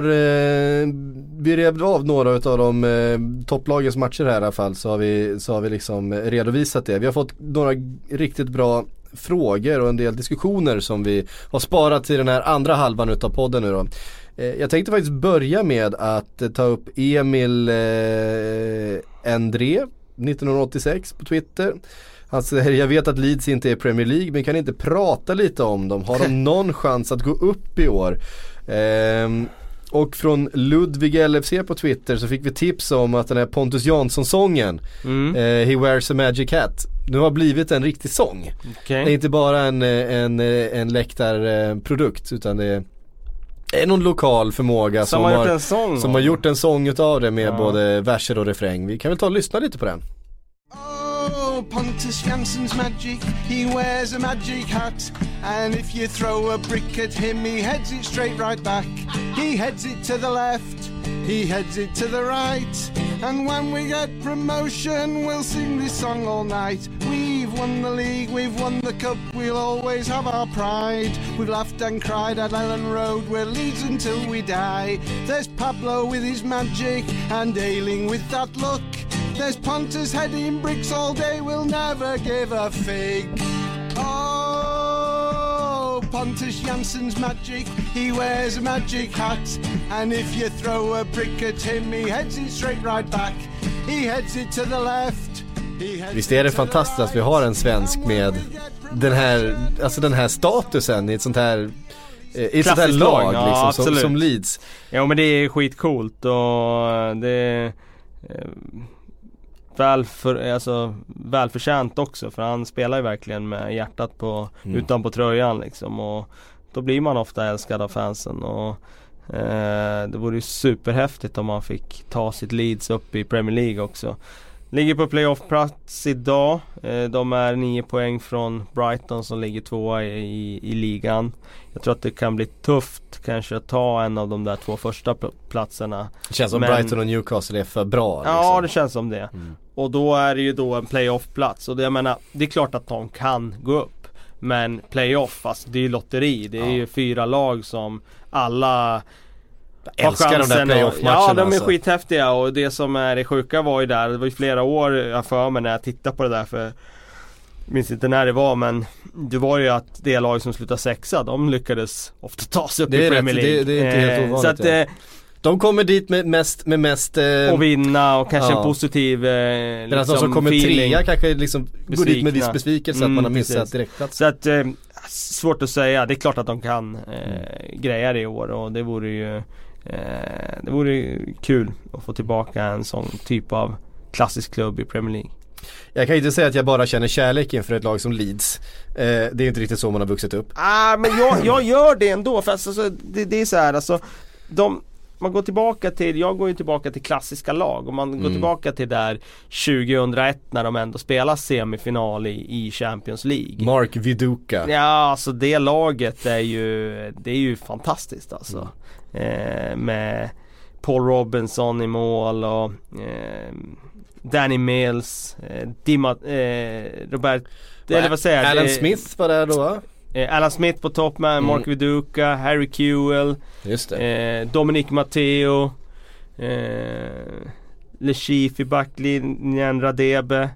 rev av några av de topplagens matcher här i alla fall, så har vi liksom redovisat det. Vi har fått några riktigt bra frågor och en del diskussioner som vi har sparat till den här andra halvan utav podden nu då. Jag tänkte faktiskt börja med att ta upp Emil André 1986 på Twitter. Han säger, jag vet att Leeds inte är Premier League, men kan inte prata lite om dem? Har de någon chans att gå upp i år? Och från Ludvig LFC på Twitter så fick vi tips om att den här Pontus Jansson-sången, He Wears a Magic Hat, nu har blivit en riktig sång. Okay. Det är inte bara en läktarprodukt, utan det är någon lokal förmåga som har gjort en sång utav det med både verser och refräng. Vi kan väl ta och lyssna lite på den. Pontus Jansson's magic, he wears a magic hat, and if you throw a brick at him, he heads it straight right back. He heads it to the left, he heads it to the right, and when we get promotion, we'll sing this song all night. We've won the league, we've won the cup, we'll always have our pride. We've laughed and cried at Ellen Road, we're Leeds until we die. There's Pablo with his magic, and Ailing with that look. There's Pontus heading bricks all day, we'll never give a fig. Oh, Pontus Jansson's magic, he wears a magic hat, and if you throw a brick at him, he heads it straight right back. He heads it to the left. Visst är det fantastiskt att vi har en svensk med den här statusen i ett sånt här lag ja, liksom, som Leeds. Ja, men det är skitcoolt, och det välförtjänt också, för han spelar ju verkligen med hjärtat utanpå tröjan liksom, och då blir man ofta älskad av fansen, och det vore ju superhäftigt om man fick ta sitt Leeds upp i Premier League också. Ligger på playoff-plats idag. De är 9 poäng från Brighton som ligger 2 i ligan. Jag tror att det kan bli tufft kanske att ta en av de där 2 första platserna. Det känns som Brighton och Newcastle är för bra. Liksom. Ja, det känns som det. Och då är det ju då en playoff-plats. Och det, jag menar, det är klart att de kan gå upp. Men playoff, alltså det är ju lotteri. Det är ju 4 lag som alla Jag älskar de där playoff-matcherna. Ja, de är alltså skithäftiga, och det som är det sjuka var ju där, det var ju flera år jag för mig när jag tittade på det där, för jag minns inte när det var, men det var ju att det lag som slutade sexa, de lyckades ofta ta sig upp i Premier League. Det är inte helt ovanligt. Så att, de kommer dit med mest och vinna, och kanske en positiv liksom, de som kommer trea kanske liksom går dit med viss besvikelse att man har missat direktplats. Så att, svårt att säga. Det är klart att de kan greja det i år, och det vore kul att få tillbaka en sån typ av klassisk klubb i Premier League. Jag kan inte säga att jag bara känner kärlek inför ett lag som Leeds. Det är inte riktigt så man har vuxit upp. Men jag gör det ändå, för alltså, det är så här, alltså, man går tillbaka till, jag går ju tillbaka till klassiska lag, och man går tillbaka till där 2001 när de ändå spelar semifinal i Champions League. Mark Viduka. Ja, alltså det laget är ju fantastiskt alltså. Med Paul Robinson i mål, och Danny Mills, Robert, eller vad säger jag? Alan Smith var där då. Alan Smith på topp med Mark Viduka, Harry Kewell, just det. Dominic Matteo, Le Chiffre i backlinjen, Radebe.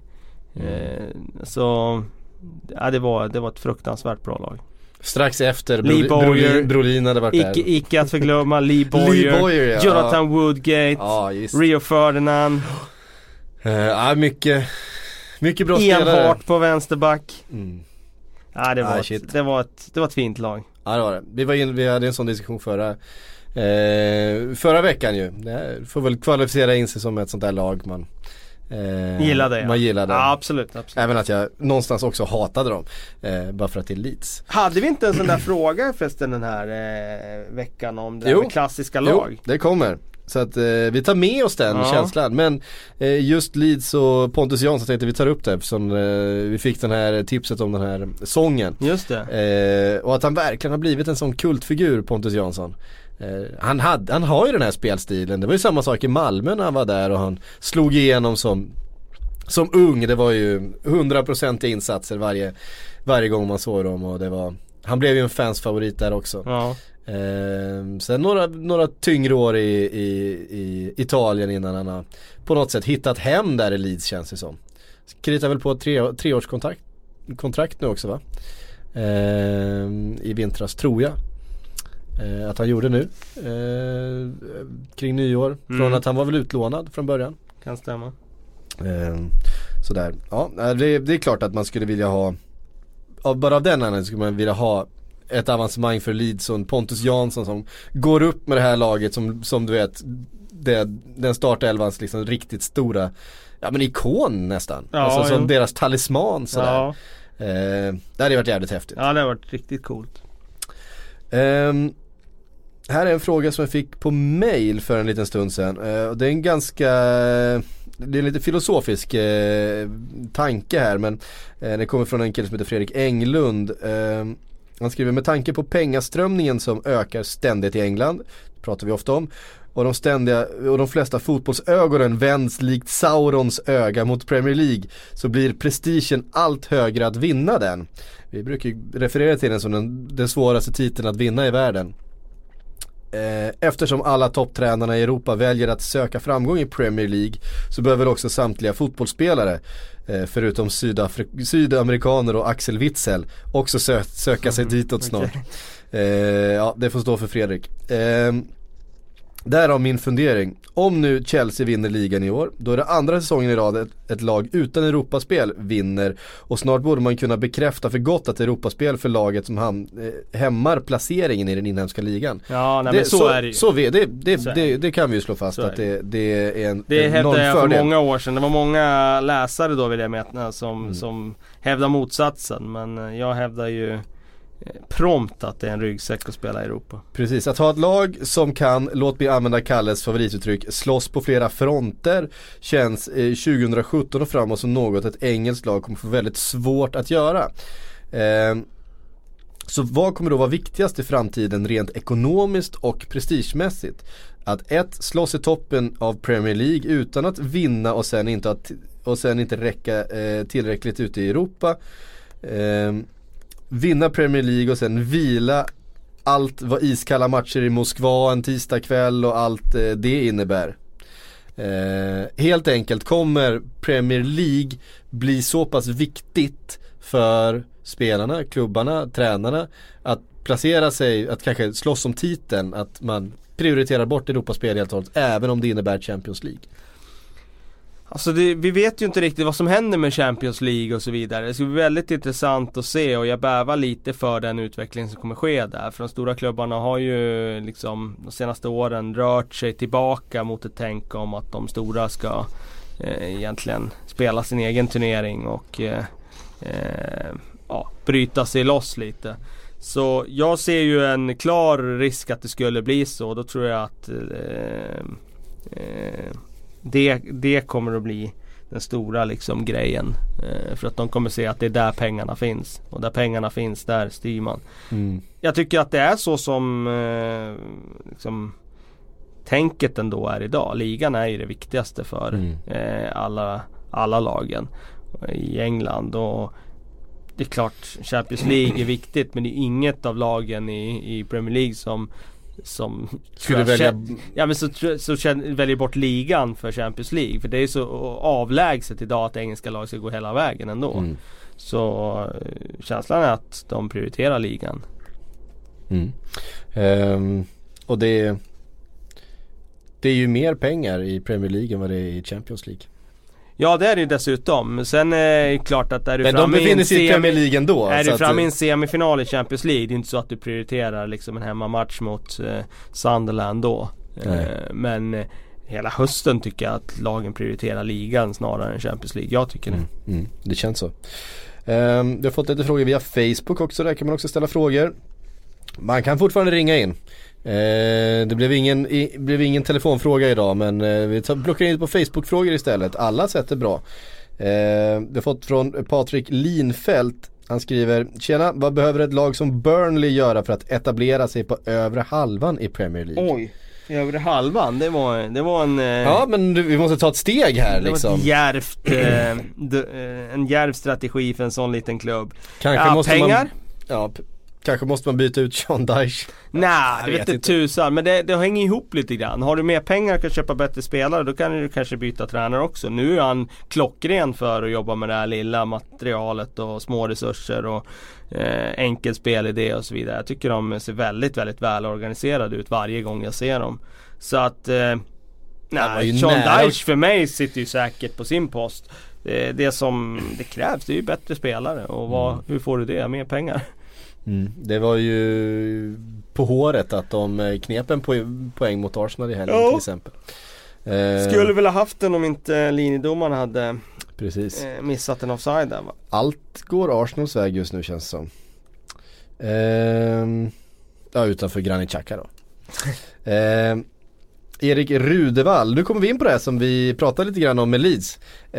Så ja, det var ett fruktansvärt bra lag. Strax efter Brolin hade varit där. Icke att förglömma Lee Boyer, ja. Jonathan Woodgate, Rio Ferdinand. Mycket bra Ian spelare. Hart på vänsterback. Ja, det var ett fint lag. Ja, det var det. Vi hade en sån diskussion förra veckan ju. Det får väl kvalificera in sig som ett sånt där lag man gillade. Ja. Man gillade. Ja, absolut. Även att jag någonstans också hatade dem. Bara för att det är Leeds. Hade vi inte en sån där fråga förresten den här veckan om det med klassiska lag? Jo, det kommer. Så att vi tar med oss den känslan. Men just Leeds och Pontus Jansson tänkte vi tar upp det, som vi fick den här tipset om den här sången. Just det. Och att han verkligen har blivit en sån kultfigur, Pontus Jansson. Han har ju den här spelstilen. Det var ju samma sak i Malmö när han var där, och han slog igenom som ung. Det var ju 100% insatser varje gång man såg dem, och han blev ju en fans favorit där också. Ja. Sen några tyngre år i Italien innan han har på något sätt hittat hem där i Leeds, känns det som. Kritar väl på ett treårskontrakt nu också, va? I vintras, tror jag att han gjorde nu kring nyår, från att han var väl utlånad från början. Kan stämma. Sådär. Ja, det är klart att man skulle vilja ha, bara av den anledningen skulle man vilja ha ett avancemang för Leeds och Pontus Jansson som går upp med det här laget som du vet, den startelvans liksom riktigt stora, ja men ikon nästan. Ja, alltså som deras talisman sådär. Ja. Det hade varit jävligt häftigt. Ja, det har varit riktigt coolt. Här är en fråga som jag fick på mail för en liten stund sedan. Det är en lite filosofisk tanke här, men det kommer från en kille som heter Fredrik Englund. Han skriver: med tanke på pengaströmningen som ökar ständigt i England, det pratar vi ofta om, och de flesta fotbollsögonen vänds likt Saurons öga mot Premier League, så blir prestigen allt högre att vinna den. Vi brukar ju referera till den som den svåraste titeln att vinna i världen. Eftersom alla topptränarna i Europa väljer att söka framgång i Premier League, så behöver också samtliga fotbollsspelare, förutom sydamerikaner och Axel Witsel, också söka sig ditåt snart. Ja, det får stå för Fredrik. Därav min fundering. Om nu Chelsea vinner ligan i år, då är det andra säsongen i rad ett lag utan Europaspel vinner, och snart borde man kunna bekräfta för gott att Europaspel för laget som hämmar placeringen i den inhemska ligan. Ja, nej, men så är det ju. Det kan vi ju slå fast att det är en det hävdade jag för fördel. många år sedan. Det var många läsare då, vill jag mena, som hävdar motsatsen, men jag hävdar ju prompt att det är en ryggsäck att spela i Europa. Precis, att ha ett lag som kan, låt mig använda Kalles favorituttryck, slåss på flera fronter, känns 2017 och framåt som något ett engelskt lag kommer få väldigt svårt att göra. Så vad kommer då vara viktigast i framtiden rent ekonomiskt och prestigemässigt? Att slåss i toppen av Premier League utan att vinna och sen inte räcka tillräckligt ute i Europa, vinna Premier League och sen vila allt vad iskalla matcher i Moskva en tisdagkväll och allt det innebär. Helt enkelt, kommer Premier League bli så pass viktigt för spelarna, klubbarna, tränarna att placera sig, att kanske slåss om titeln, att man prioriterar bort Europaspel helt och hållet, även om det innebär Champions League? Alltså vi vet ju inte riktigt vad som händer med Champions League och så vidare. Det ska bli väldigt intressant att se, och jag bävar lite för den utveckling som kommer ske där. För de stora klubbarna har ju liksom de senaste åren rört sig tillbaka mot ett tänk om att de stora ska egentligen spela sin egen turnering och bryta sig loss lite. Så jag ser ju en klar risk att det skulle bli så. Då tror jag att det kommer att bli den stora liksom grejen, för att de kommer se att det är där pengarna finns, och där pengarna finns, där styr man. Jag tycker att det är så som liksom tänket ändå är idag. Ligan är ju det viktigaste för alla lagen i England, och det är klart Champions League är viktigt, men det är inget av lagen i Premier League som skulle välja väljer bort ligan för Champions League, för det är så avlägset idag att engelska lag ska gå hela vägen ändå. Så känslan är att de prioriterar ligan. Och det är ju mer pengar i Premier League än vad det är i Champions League. Ja, det är det ju dessutom. Sen är det klart att är du men de befinner sig i Premier League ändå. Är du framme i en semifinal i Champions League, det är inte så att du prioriterar liksom en hemmamatch mot Sunderland då. Men hela hösten tycker jag att lagen prioriterar ligan snarare än Champions League. Jag tycker det. Det känns så. Vi har fått lite frågor via Facebook också. Där kan man också ställa frågor. Man kan fortfarande ringa in. Det blev ingen telefonfråga idag, men vi plockar in på Facebook-frågor istället. Alla sätt är bra. Vi har fått från Patrik Linfelt. Han skriver: tjena, vad behöver ett lag som Burnley göra för att etablera sig på övre halvan i Premier League? Oj, övre halvan, det var en... Ja, men vi måste ta ett steg här det liksom. Var en djärv strategi för en sån liten klubb. Kanske måste pengar? Kanske måste man byta ut Sean Dyche. Nej, det vet inte tusan. Men det hänger ihop lite grann. Har du mer pengar och kan köpa bättre spelare, då kan du kanske byta tränare också. Nu är han klockren för att jobba med det här lilla materialet och små resurser och enkel spelidé och så vidare. Jag tycker de ser väldigt, väldigt väl organiserade ut varje gång jag ser dem. Så att Sean Dyche för mig sitter ju säkert på sin post. Det som det krävs, det är ju bättre spelare. Och hur får du det? Mer pengar. Det var ju på håret att de knep en poäng mot Arsenal i helgen till exempel. Skulle väl ha haft den om inte linjedomaren hade missat en offside där, va? Allt går Arsenals väg just nu, känns som. Utanför Granit Xhaka då. Erik Rudevall, nu kommer vi in på det här som vi pratade lite grann om med Leeds.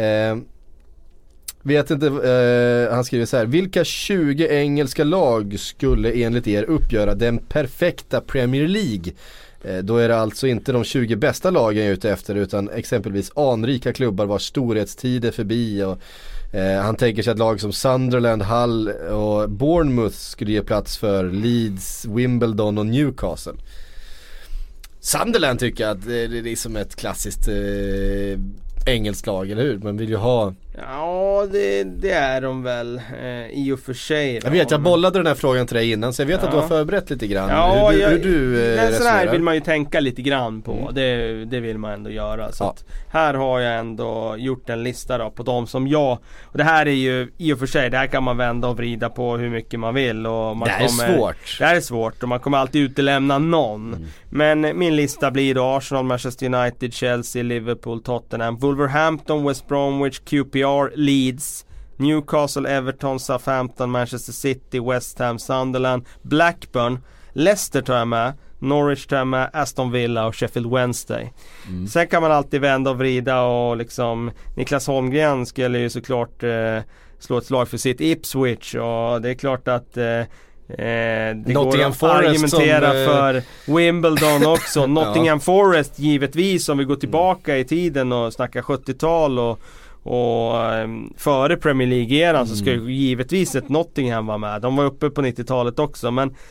Vet inte, han skriver så här: vilka 20 engelska lag skulle enligt er uppgöra den perfekta Premier League? Då är det alltså inte de 20 bästa lagen jag är ute efter, utan exempelvis anrika klubbar vars storhetstid är förbi. Och, han tänker sig att lag som Sunderland, Hull och Bournemouth skulle ge plats för Leeds, Wimbledon och Newcastle. Sunderland tycker jag att det är som ett klassiskt engelskt lag, eller hur? Man vill ju ha... Ja, det är de väl i och för sig. Jag vet, jag bollade den här frågan till dig innan, så jag vet att du har förberett lite grann. Ja, hur du sån här vill man ju tänka lite grann på. Det vill man ändå göra. Så att här har jag ändå gjort en lista då på de som jag... Och det här är ju i och för sig, det här kan man vända och vrida på hur mycket man vill. Och man är svårt. Det här är svårt och man kommer alltid utelämna någon. Men min lista blir då Arsenal, Manchester United, Chelsea, Liverpool, Tottenham, Wolverhampton, West Bromwich, QPR, Leeds, Newcastle, Everton, Southampton, Manchester City, West Ham, Sunderland, Blackburn, Leicester tar jag med, Norwich tar jag med, Aston Villa och Sheffield Wednesday. Sen kan man alltid vända och vrida och liksom Niklas Holmgren skulle ju såklart slå ett slag för sitt Ipswich, och det är klart att det Nottingham går att argumentera som, för Wimbledon också. Nottingham Forest givetvis, om vi går tillbaka i tiden och snackar 70-tal och före Premier League-eran så ska ju givetvis ett Nottingham vara med. De var uppe på 90-talet också, men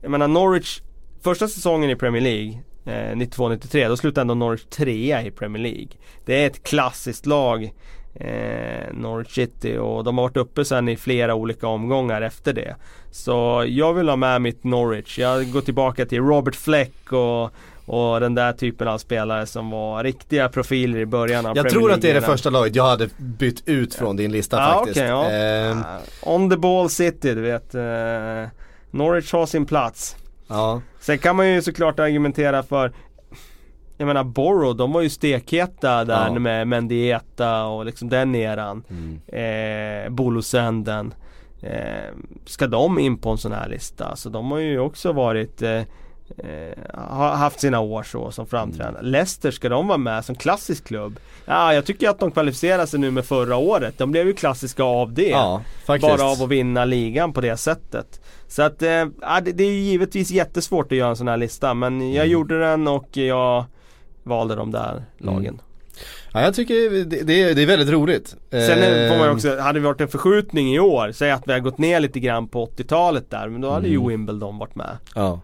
jag menar Norwich, första säsongen i Premier League 92-93, då slutade ändå Norwich 3 i Premier League. Det är ett klassiskt lag, Norwich City, och de har varit uppe sen i flera olika omgångar efter det. Så jag vill ha med mitt Norwich. Jag går tillbaka till Robert Fleck och den där typen av spelare som var riktiga profiler i början av Premier League. Jag tror att det är det första laget jag hade bytt ut från din lista faktiskt. Okay, on the ball City, du vet. Norwich har sin plats. Ja. Sen kan man ju såklart argumentera för, jag menar Borough, de var ju stekheta där med Mendieta och liksom den eran. Bolosenden. Ska de in på en sån här lista? Så de har ju också varit har haft sina år så som framträdande. Leicester, ska de vara med som klassisk klubb? Ja, jag tycker att de kvalificerar sig nu med förra året. De blev ju klassiska av det. Ja, faktiskt. Bara av att vinna ligan på det sättet. Så att det är ju givetvis jättesvårt att göra en sån här lista, men jag gjorde den och jag valde de där lagen. Ja, jag tycker det är väldigt roligt. Sen får man också, hade vi varit en förskjutning i år, säg att vi har gått ner lite grann på 80-talet där, men då hade ju Wimbledon varit med. Ja.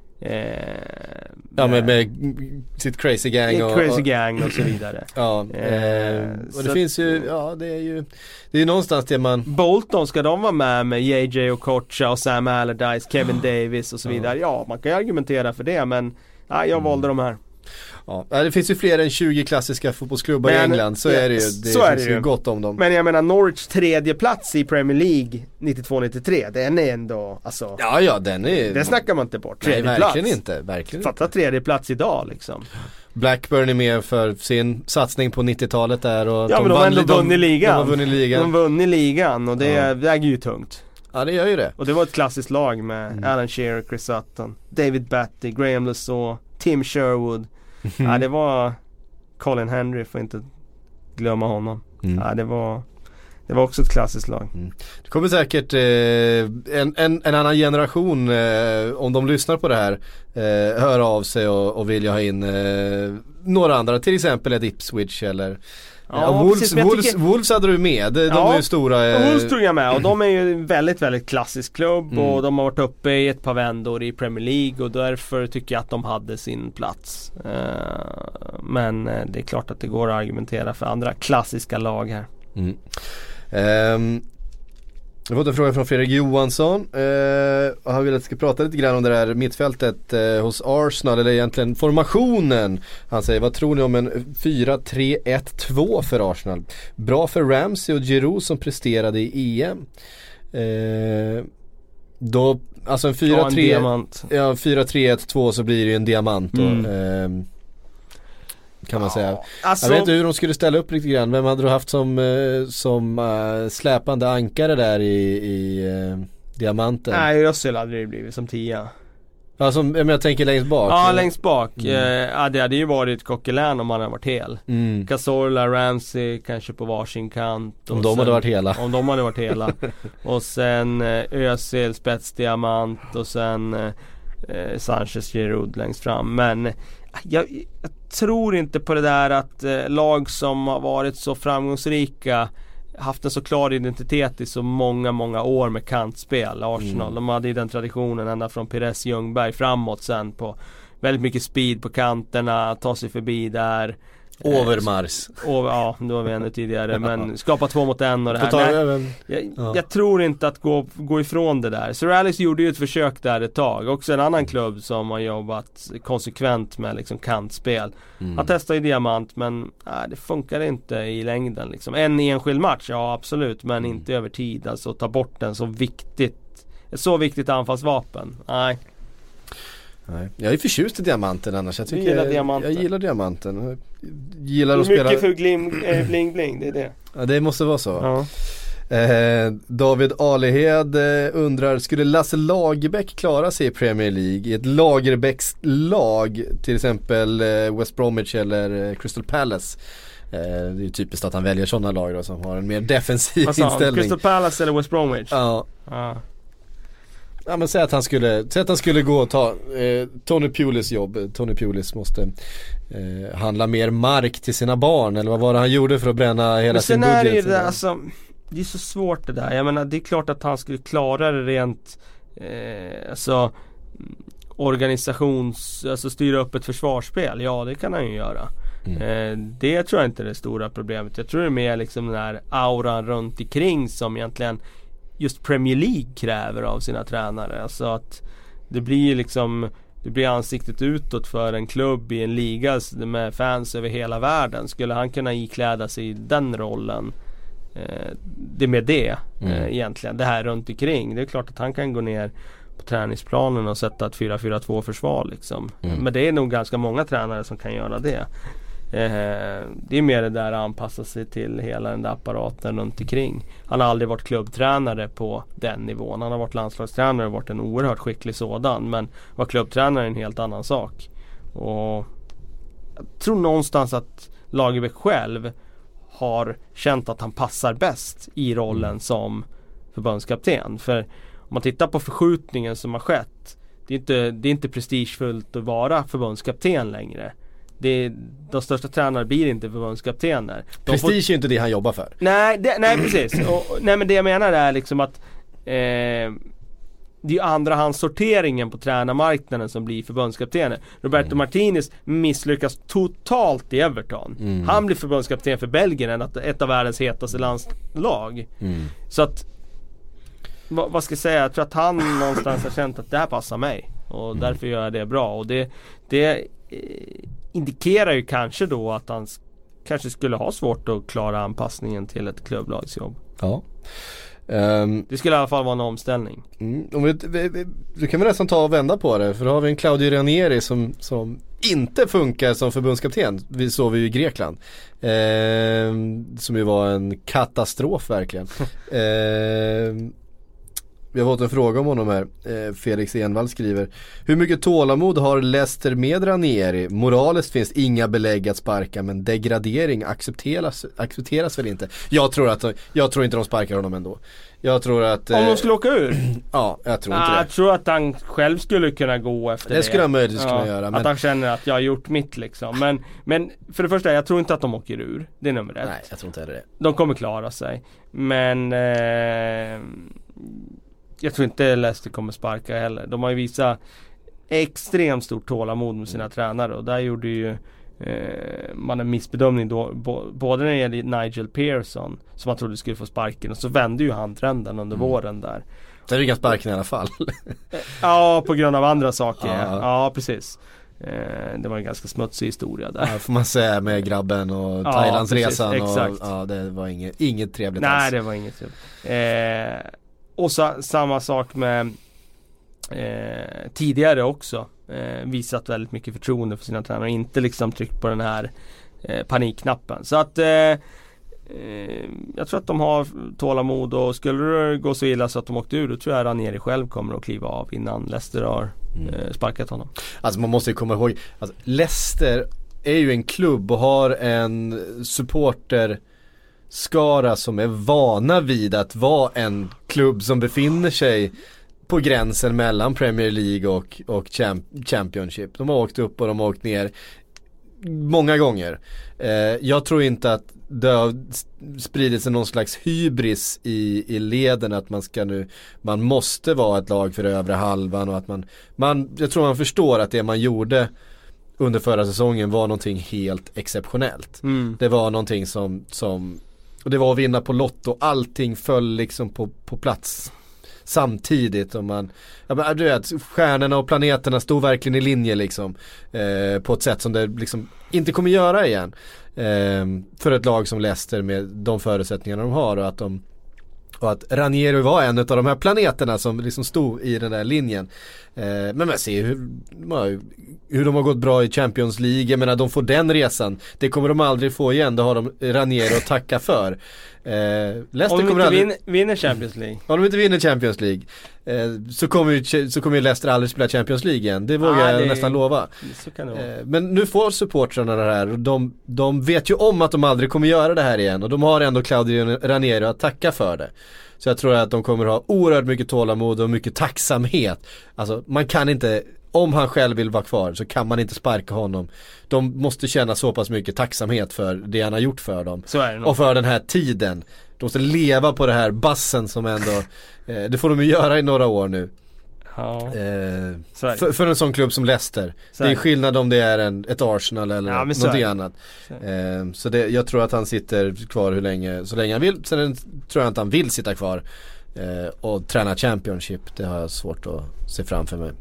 Med sitt crazy gang och så vidare. Ja, och det finns ju, det är någonstans det man... Bolton, ska de vara med JJ och Kocha och Sam Allardyce, Kevin Davis och så vidare. Ja, man kan ju argumentera för det, men jag valde de här. Ja, det finns ju fler än 20 klassiska fotbollsklubbar i England, så är det ju. Det finns ju gott om dem. Men jag menar, Norwich tredje plats i Premier League 92-93, den är ändå, alltså... Ja, den är... Det snackar man inte bort. Nej, verkligen Fatta tredje plats idag liksom. Blackburn är med för sin satsning på 90-talet där, och men de har ändå vunnit ligan. De har vunnit ligan och det väger ju tungt. Ja, det gör ju det. Och det var ett klassiskt lag med Alan Shearer, Chris Sutton, David Batty, Graham Lasaw, Tim Sherwood. Ja, det var Colin Henry, får inte glömma honom. Ja, det var också ett klassiskt lag. Det kommer säkert en annan generation, om de lyssnar på det här, höra av sig och vill ha in några andra, till exempel ett Ipswich eller... Ja, Wolves hade du med. De är ju stora. Wolves tog jag med, och de är ju en väldigt, väldigt klassisk klubb och de har varit uppe i ett par vändor i Premier League, och därför tycker jag att de hade sin plats. Men det är klart att det går att argumentera för andra klassiska lag här. Jag har fått en fråga från Fredrik Johansson, och han vill att jag ska prata lite grann om det där mittfältet hos Arsenal, eller egentligen formationen. Han säger, vad tror ni om en 4-3-1-2 för Arsenal? Bra för Ramsey och Giroud som presterade i EM. Då, alltså en 4-3-1-2, så blir det ju en diamant då. Kan man säga. Alltså, jag vet inte hur de skulle ställa upp riktigt grann. Vem hade du haft som släpande ankare där i diamanten? Nej, Özil hade det blivit som 10. Alltså, jag tänker längst bak. Ja, längst bak. Det hade ju varit Coquelin om han hade varit hel. Cazorla, Ramsey kanske på varsin kant. Om de hade varit hela. Om de hade varit hela. Och sen Özil, spetsdiamant, och sen Sanchez, Giroud längst fram. Men jag tror inte på det där att lag som har varit så framgångsrika, haft en så klar identitet i så många år med kantspel. Arsenal, de hade ju den traditionen ända från Pires, Ljungberg framåt sen, på väldigt mycket speed på kanterna, ta sig förbi där. Övermars. Ja, det var vi ännu tidigare. Men skapa 2 mot 1 och det här. Jag tror inte att gå ifrån det där. Sir Alex gjorde ju ett försök där ett tag. Också en annan klubb som har jobbat konsekvent med liksom kantspel. Han testade ju diamant, men det funkar inte i längden liksom. En enskild match, ja absolut, men inte över tid. Alltså ta bort ett så viktigt anfallsvapen. Nej. Jag är förtjust i diamanten annars. Jag gillar diamanten. Jag gillar att spela. Mycket för bling, det är det. Ja, det måste vara så. Ja. David Alehed undrar, skulle Lasse Lagerbäck klara sig i Premier League i ett Lagerbäcks lag, till exempel West Bromwich eller Crystal Palace? Det är ju typiskt att han väljer sådana lag då, som har en mer defensiv inställning. Crystal Palace eller West Bromwich? Ja. Ja, men säg att han skulle gå och ta Tony Pulis jobb. Tony Pulis måste handla mer mark till sina barn, eller vad var det han gjorde för att bränna hela sin budget? Men sen är det alltså, det är så svårt det där. Jag menar, det är klart att han skulle klara det rent alltså alltså styra upp ett försvarsspel. Ja, det kan han ju göra. Det tror jag inte är det stora problemet. Jag tror det är mer liksom den här auran runt omkring som egentligen just Premier League kräver av sina tränare. Alltså att det blir ansiktet utåt för en klubb i en liga med fans över hela världen. Skulle han kunna ikläda sig i den rollen? Det är med det egentligen. Det här runt omkring. Det är klart att han kan gå ner på träningsplanen och sätta ett 4-4-2 försvar liksom. Men det är nog ganska många tränare som kan göra det. Det är mer det där att anpassa sig till hela den där apparaten runt omkring. Han har aldrig varit klubbtränare på den nivån. Han har varit landslagstränare och varit en oerhört skicklig sådan. Men var klubbtränare är en helt annan sak. Och jag tror någonstans att Lagerbäck själv har känt att han passar bäst i rollen som förbundskapten. För om man tittar på förskjutningen som har skett, det är inte prestigefullt att vara förbundskapten längre. De största tränare blir inte förbundskaptener. Prestige är ju inte det han jobbar för. Nej precis. Men det jag menar är liksom att det är ju andrahandssorteringen på tränarmarknaden som blir förbundskaptener. Roberto Martinez misslyckas totalt i Everton. Han blir förbundskapten för Belgien, ett av världens hetaste landslag. Så att vad ska jag säga? Jag tror att han någonstans har känt att det här passar mig och därför gör jag det bra. Och det indikerar ju kanske då att han kanske skulle ha svårt att klara anpassningen till ett klubblagsjobb. Ja. Det skulle i alla fall vara en omställning. Du kan väl nästan ta och vända på det. För då har vi en Claudio Ranieri som inte funkar som förbundskapten. Vi såg ju i Grekland. Som ju var en katastrof verkligen. Vi har fått en fråga om honom här. Felix Envall skriver: hur mycket tålamod har Leicester med Ranieri? Moraliskt finns inga belägg att sparka, men degradering accepteras väl inte. Jag tror inte de sparkar honom ändå. Jag tror att om de skulle åka ur? Ja, jag tror inte det. Jag tror att han själv skulle kunna gå efter det. Det skulle han möjligtvis kunna göra. Att han känner att jag har gjort mitt liksom. Men för det första, jag tror inte att de åker ur. Det är nummer 1. Nej, jag tror inte det. De kommer klara sig. Men jag tror inte Leicester kommer sparka heller. De har ju visat extremt stort tålamod med sina tränare. Och där gjorde ju man en missbedömning då, både när det gäller Nigel Pearson som man trodde skulle få sparken, och så vände ju han trenden under våren där. Så är det inga sparken i alla fall. Ja, på grund av andra saker. Ja, precis. Det var en ganska smutsig historia där. Ja, får man säga, med grabben och Thailandsresan. Exakt. Och, det var inget trevligt. Nej, det var inget trevligt. Och samma sak med tidigare också. Visat väldigt mycket förtroende för sina tränare och inte liksom tryckt på den här panikknappen. Så att jag tror att de har tålamod, och skulle det gå så illa så att de åkte ur, då tror jag Ranieri själv kommer att kliva av innan Leicester har sparkat honom. Alltså man måste ju komma ihåg, alltså Leicester är ju en klubb och har en supporterskara som är vana vid att vara en klubb som befinner sig på gränsen mellan Premier League och Championship. De har åkt upp och de har åkt ner många gånger. Jag tror inte att det har spridit sig någon slags hybris i leden, att man måste vara ett lag för övre halvan, och att jag tror man förstår att det man gjorde under förra säsongen var någonting helt exceptionellt. Det var någonting som och det var att vinna på lotto, allting föll liksom på plats samtidigt, och du vet, stjärnorna och planeterna stod verkligen i linje liksom, på ett sätt som det liksom inte kommer göra igen för ett lag som Leicester med de förutsättningarna de har, och att Ranieri var en av de här planeterna som liksom stod i den där linjen. Men man ser hur de har gått bra i Champions League. Jag menar, de får den resan. Det kommer de aldrig få igen. Det har de Ranieri att tacka för. Leicester om de inte vinner Champions League. Om de inte vinner Champions League så kommer ju Leicester aldrig spela Champions League igen. Det vågar jag nästan lova. Så kan det vara. Men nu får supportrarna det här, och de vet ju om att de aldrig kommer göra det här igen, och de har ändå Claudio Ranieri att tacka för det. Så jag tror att de kommer ha oerhört mycket tålamod och mycket tacksamhet. Alltså man kan inte, om han själv vill vara kvar så kan man inte sparka honom. De måste känna så pass mycket tacksamhet för det han har gjort för dem. Så är det nog. Och för den här tiden. De måste leva på det här bassen som ändå det får de ju göra i några år nu. Ja. För en sån klubb som Leicester. Det är skillnad om det är ett Arsenal eller någonting annat. Så jag tror att han sitter kvar så länge han vill. Sen tror jag inte han vill sitta kvar och träna Championship. Det har jag svårt att se framför mig.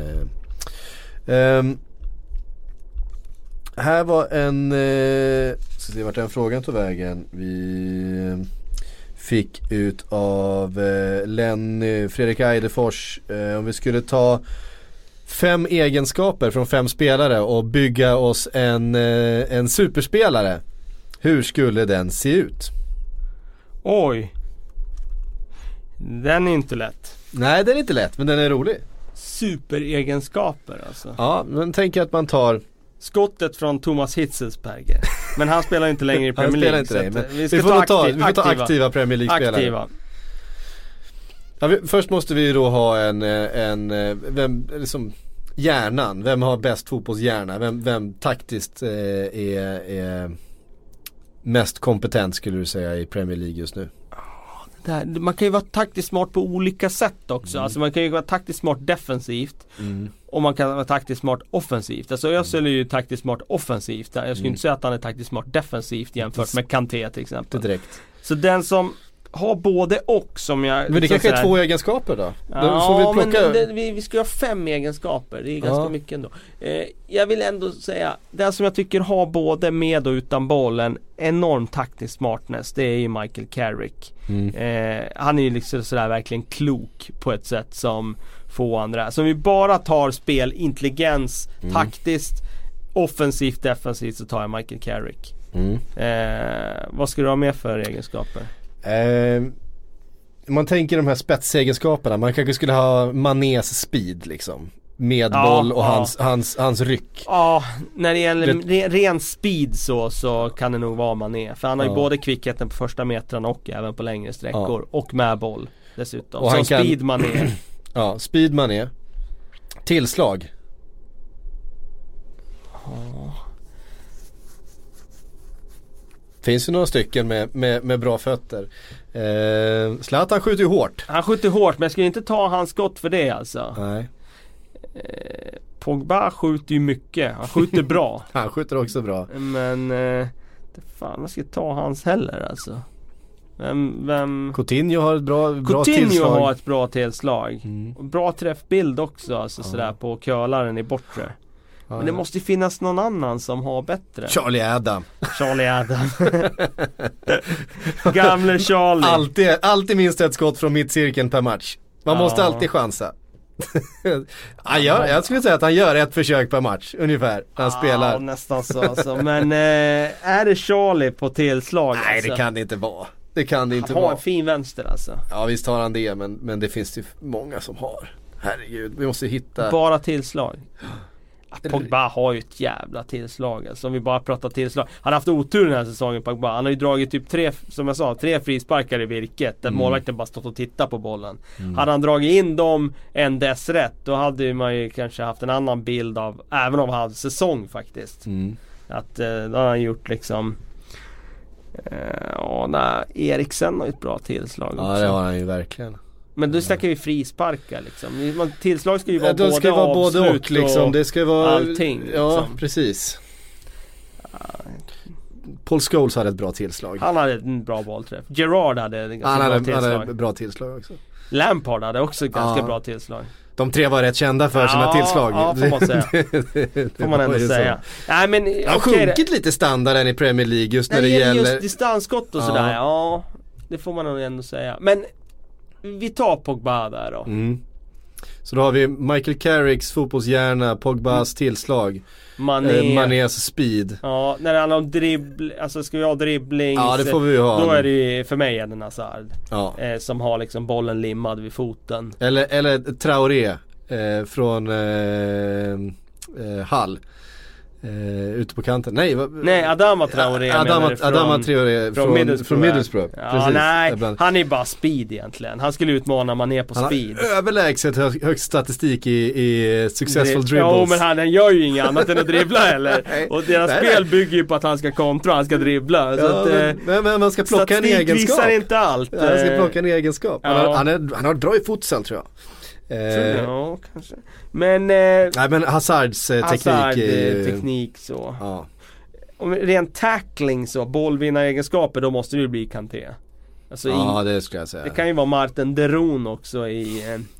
Här var ska se vart den frågan tog vägen. Vi fick ut av Lenny Fredrik Eidefors, om vi skulle ta 5 egenskaper från 5 spelare och bygga oss en superspelare, hur skulle den se ut? Oj, den är inte lätt. Nej, den är inte lätt, men den är rolig. Superegenskaper alltså. Ja, men tänk att man tar skottet från Thomas Hitzelsberger. Men han spelar inte längre i Premier League. Han spelar inte längre, men vi får ta aktiva Premier League-spelare. Aktiva. Ja, först måste vi då ha vem liksom hjärnan, vem har bäst fotbollshjärna, vem taktiskt är mest kompetent skulle du säga i Premier League just nu? Man kan ju vara taktiskt smart på olika sätt också. Alltså man kan ju vara taktiskt smart defensivt och man kan vara taktiskt smart offensivt. Alltså Özil är ju taktiskt smart offensivt. Jag skulle inte säga att han är taktiskt smart defensivt jämfört med Kanté till exempel. Direkt. Så den som har både och som jag... Men det kanske är 2 egenskaper då? Ja, men vi ska ha 5 egenskaper. Det är ganska mycket ändå. Jag vill ändå säga, den som jag tycker har både med och utan bollen enorm taktisk smartness, det är ju Michael Carrick. Han är ju liksom sådär verkligen klok på ett sätt som få andra. Så om vi bara tar spel, intelligens, taktiskt, offensivt, defensivt, så tar jag Michael Carrick. Vad ska du ha med för egenskaper? Man tänker de här spetsegenskaperna. Man kanske skulle ha Manés speed liksom, med boll och hans ryck. Ja, när det gäller ren speed så kan det nog vara Mané. För han har ju både kvickheten på första metrarna och även på längre sträckor och med boll dessutom. Och så speed Mané. Ja, speed Mané. Tillslag. Finns ju några stycken med bra fötter. Zlatan skjuter ju hårt. Han skjuter hårt, men jag skulle inte ta hans skott för det alltså. Nej. Pogba skjuter ju mycket. Han skjuter bra. Han skjuter också bra. Men fan, jag ska ta hans heller alltså. Vem? Coutinho har ett bra tillslag. Coutinho har ett bra tillslag. Bra träffbild också alltså, sådär på kölaren i bortre. Men det måste finnas någon annan som har bättre. Charlie Adam. Gamle Charlie. Alltid minst ett skott från mittcirkeln per match. Man måste alltid chansa. Jag skulle säga att han gör ett försök per match ungefär när han spelar. Nästan så alltså. Men är det Charlie på tillslag? Nej, alltså? Det kan det inte vara. Han har en fin vänster alltså. Ja, visst har han det, men det finns ju många som har. Herregud, vi måste hitta bara tillslag. Pogba har ju ett jävla tillslag alltså, om vi bara pratar tillslag. Han har haft otur den här säsongen, Pogba. Han har ju dragit typ 3 frisparkar i virket där målvakten bara stått och tittat på bollen. Hade han dragit in dem en dess rätt, då hade man ju kanske haft en annan bild av, även om han hade säsong faktiskt. Att då har han gjort liksom Eriksen har ett bra tillslag också. Ja, det har han ju verkligen. Men då snackar vi frisparkar liksom. Tillslag ska ju vara både ska vara både och liksom. Det ska vara allting liksom. Ja, precis. Paul Scholes hade ett bra tillslag. Han hade en bra bollträff. Gerrard hade ett bra tillslag. Han hade bra tillslag också. Lampard hade också ett ganska bra tillslag. De 3 var rätt kända för sina tillslag. Ja, får man säga. Får man ändå säga. Nej, men det har sjunkit lite standarden i Premier League just när det gäller just distansskott och sådär. Ja, det får man nog ändå säga. Men vi tar Pogba där då. Så då har vi Michael Carricks fotbollshjärna, Pogbas tillslag, Manés speed. Ja, när det handlar om alltså ska vi ha dribbling. Ja, det får vi ha. Då är det ju för mig Eden Hazard. Som har liksom bollen limmad vid foten. Eller Traoré från Hull. Ute på kanten. Nej, Adama Traoré. Adama Traoré från Middlesbrough. Ja, nej, han är bara speed egentligen. Han skulle utmana Mané på speed. Han har överlägset högst statistik i successful dribbles. Ja, men han gör ju inget annat än att dribbla heller. Och deras spel bygger ju på att han ska kontra, han ska dribbla. Så att, men man ska plocka en egenskap. Visar inte allt. Han ska plocka en egenskap. Han har bra i futsal, tror jag. Ja, kanske. Men nej, men Hazards teknik så. Ja. Om rent tackling så, bollvinnaregenskaper, då måste det ju bli Kanté. Alltså ja, det skulle jag säga. Det kan ju vara Martin Deron också i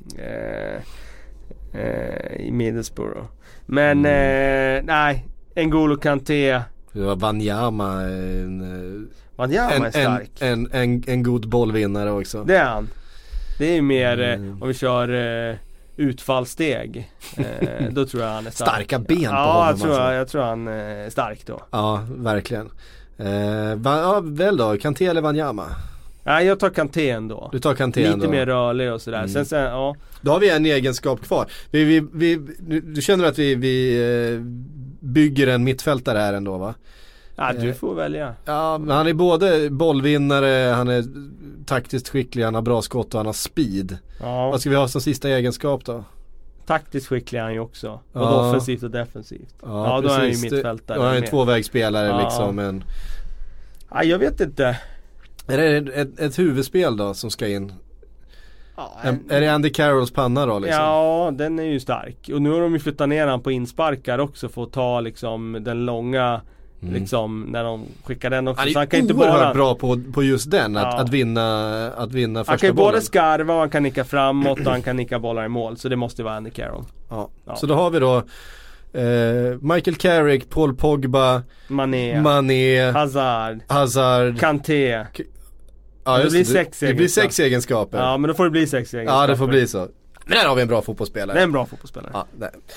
Middlesbrough. Men nej, N'Golo Kanté. Det var Wanyama. Wanyama är stark. En god bollvinnare också. Det är han. Det är ju mer om vi kör utfallssteg. Då tror jag han är stark. Starka ben på honom. Ja, jag tror han är stark då. Ja, verkligen. Väl då, Kanté eller Wanyama? Ja, jag tar Kanté ändå. Du tar Kanté lite ändå. mer rörlig och sådär. Sen, ja. Då har vi en egenskap kvar. Du känner att vi bygger en mittfältare här ändå, va? Ja, du får välja. Ja, men han är både bollvinnare, han är taktiskt skicklig, han har bra skott och han har speed. Ja. Vad ska vi ha som sista egenskap då? Taktiskt skicklig är han ju också. Både offensivt och defensivt. Ja, då är han ju mittfältare. Då är han en tvåvägsspelare liksom. Men... Ja, jag vet inte. Är det ett huvudspel då som ska in? Ja, är det Andy Carrolls panna då liksom? Ja, den är ju stark. Och nu har de ju flyttat ner han på insparkar också för att ta liksom den långa liksom när de skickar den också. Han är oerhört bra på just den att vinna första bollen. Han kan ju både skarva och han kan nicka framåt och han kan nicka bollar i mål. Så det måste ju vara Andy Carroll. Ja. Så då har vi då Michael Carrick, Paul Pogba, Mané, Hazard, Kanté. Ja, det blir 6 egenskaper. Ja, men då får det bli 6 egenskaper. Ja, det får bli så. Men där har vi en bra fotbollsspelare. Det är en bra fotbollsspelare. Ja,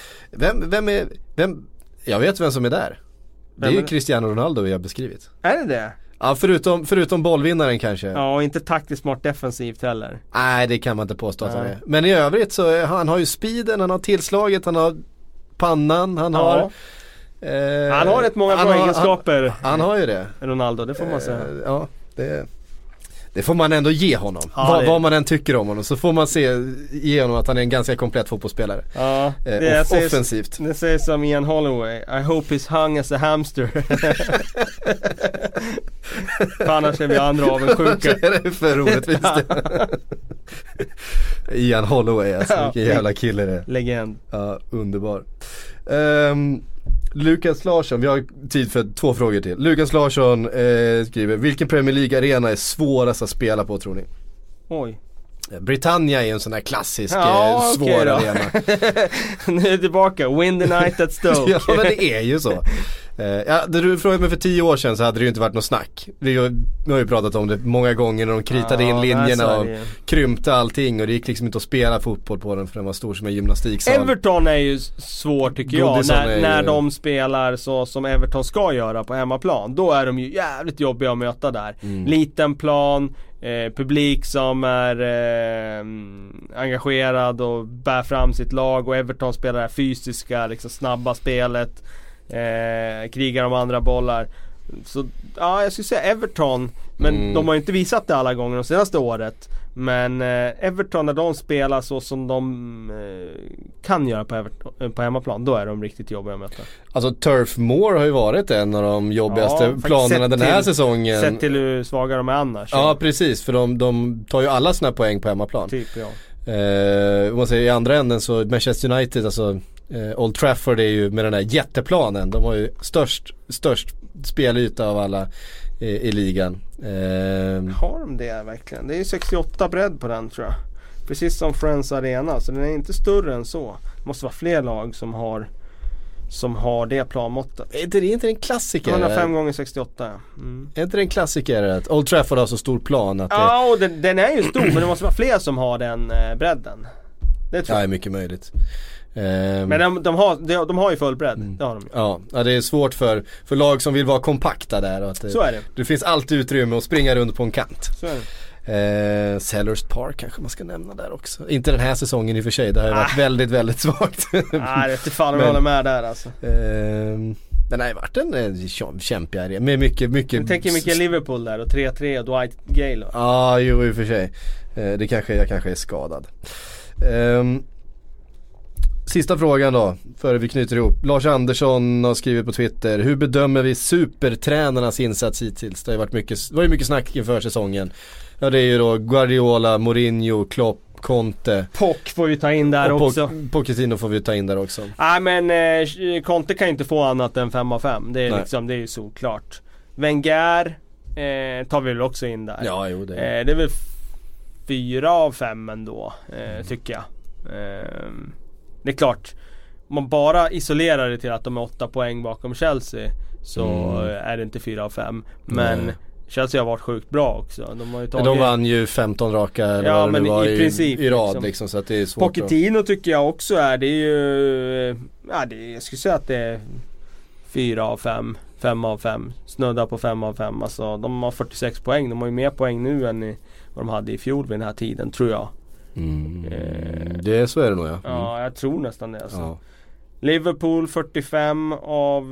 vem jag vet vem som är där. Det är ju Cristiano Ronaldo vi har beskrivit. Är det? Ja, förutom bollvinnaren kanske. Ja, och inte taktiskt smart defensivt heller. Nej, det kan man inte påstå att han är. Men i övrigt så han har ju speeden, han har tillslaget, han har pannan, han har han har rätt många bra egenskaper. Han har ju det. Ronaldo, det får man säga. Ja, det får man ändå ge honom. Vad man än tycker om honom så får man ge honom att han är en ganska komplett fotbollsspelare. Ja, offensivt. Det säger som Ian Holloway. I hope he's hung as a hamster. För annars är vi andra avundsjuka. Det är för roligt visst. Ian Holloway alltså, vilken jävla kille det är. Legend. Ja, underbar. Lukas Larsson, vi har tid för 2 frågor till. Lukas Larsson skriver: vilken Premier League-arena är svårast att spela på, tror ni? Oj. Britannia är en sån här klassisk svår arena. Nu är tillbaka, win the night at Stoke. Ja, men det är ju så. Det du frågade mig för 10 år sedan så hade det ju inte varit något snack. Vi har ju pratat om det många gånger när de kritade in linjerna och krympte allting och det gick liksom inte att spela fotboll på den för den var stor som en gymnastiksal. Everton är ju svår tycker jag när de spelar så som Everton ska göra på hemmaplan. Då är de ju jävligt jobbiga att möta där. Liten plan, publik som är engagerad och bär fram sitt lag, och Everton spelar det här fysiska, liksom snabba spelet, krigar om andra bollar. Så ja, jag skulle säga Everton, men de har ju inte visat det alla gånger de senaste året. Men Everton, när de spelar så som de kan göra på hemmaplan, då är de riktigt jobbiga att möta. Alltså Turf Moor har ju varit en av de jobbigaste planerna den här säsongen. Sett till hur svaga de är annars. Ja, precis, för de tar ju alla sina poäng på hemmaplan. Typ, ja. Om man säger i andra änden så Manchester United, alltså Old Trafford är ju med den här jätteplanen. De har ju störst spelyta av alla i ligan. Har de det verkligen? Det är ju 68 bredd på den, tror jag. Precis som Friends Arena, så den är inte större än så. Det måste vara fler lag som har det planmåttet. Är det inte en klassiker? 105 gånger 68. Är inte det en klassiker att Old Trafford har så stor plan att ja, och den är ju stor, men det måste vara fler som har den bredden. Det tror jag. Ja, är mycket möjligt. Men de har ju full bredd. Det har de ju. Ja, det är svårt för lag som vill vara kompakta där. Och att så är det. Det finns alltid utrymme att springa runt på en kant. Så är det. Sellers Park kanske man ska nämna där också. Inte den här säsongen i och för sig. Det har ju varit väldigt, väldigt svagt. Nej, det är fan om jag håller med där alltså. Den har ju varit en kämpigare med mycket. Jag tänker mycket Liverpool där och 3-3 och Dwight Gale. Ja, jo i och för sig. Jag kanske är skadad. Sista frågan då, före vi knyter ihop. Lars Andersson har skrivit på Twitter: hur bedömer vi supertränarnas insats hittills? Det har ju varit mycket snack inför säsongen. Ja, det är ju då Guardiola, Mourinho, Klopp, Conte. Pock får vi ta in där och också. Pochettino får vi ta in där också. Nej men Conte kan inte få annat än 5 av 5. Det är liksom, det är ju såklart. Wenger tar vi väl också in där. Ja, jo, det är väl 4 av 5 ändå, tycker jag. Det är klart, om man bara isolerar det till att de är 8 poäng bakom Chelsea, så är det inte 4 av 5. Men Chelsea har varit sjukt bra också. De vann ju 15 raka eller vad det var i princip i rad liksom, så att det är svårt. Pochettino tycker jag också är, det är ju jag skulle säga att det är 4 av 5, 5 av 5, snudda på 5 av 5. Alltså de har 46 poäng, de har ju mer poäng nu än vad de hade i fjol vid den här tiden, tror jag. Det så är det nog, ja. Ja, jag tror nästan det alltså. Ja. Liverpool 45 av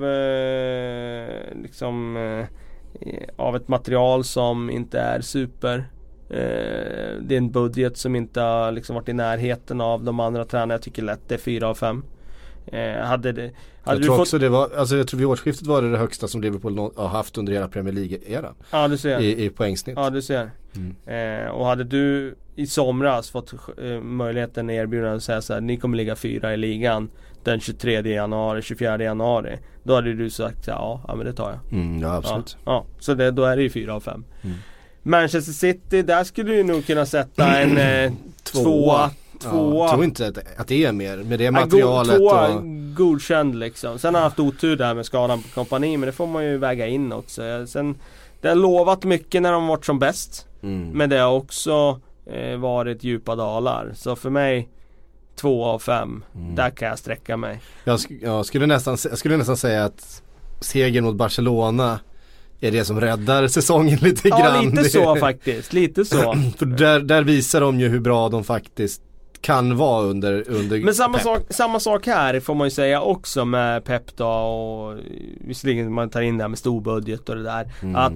av ett material som inte är super. Det är en budget som inte har liksom varit i närheten av de andra tränarna. Jag tycker lätt det är 4 av 5. Jag tror också det var, alltså jag tror vid årsskiftet var det högsta som Liverpool har haft under hela Premier League-eran. Ja, du ser. I poängsnitt. Ja, du ser. Och hade du i somras fått möjligheten erbjuden att säga så här: ni kommer ligga 4 i ligan den 23 januari, 24 januari, då hade du sagt ja men det tar jag. Ja, absolut. Ja, så då är det ju 4 av 5. Manchester City, där skulle du nog kunna sätta en 2. Jag tror inte att det är mer med det materialet. 2 godkänd liksom. Sen har han haft otur där med skadan på kompani, men det får man ju väga in också. Sen, det har lovat mycket när de har varit som bäst, men det har också varit djupa dalar. Så för mig 2 av 5. Där kan jag sträcka mig. Jag skulle nästan säga att segern mot Barcelona är det som räddar säsongen lite grann. Ja, lite så faktiskt. Lite så. För där visar de ju hur bra de faktiskt kan vara under men samma sak här får man ju säga också med Pep då, och visserligen man tar in det här med stor budget och det där, att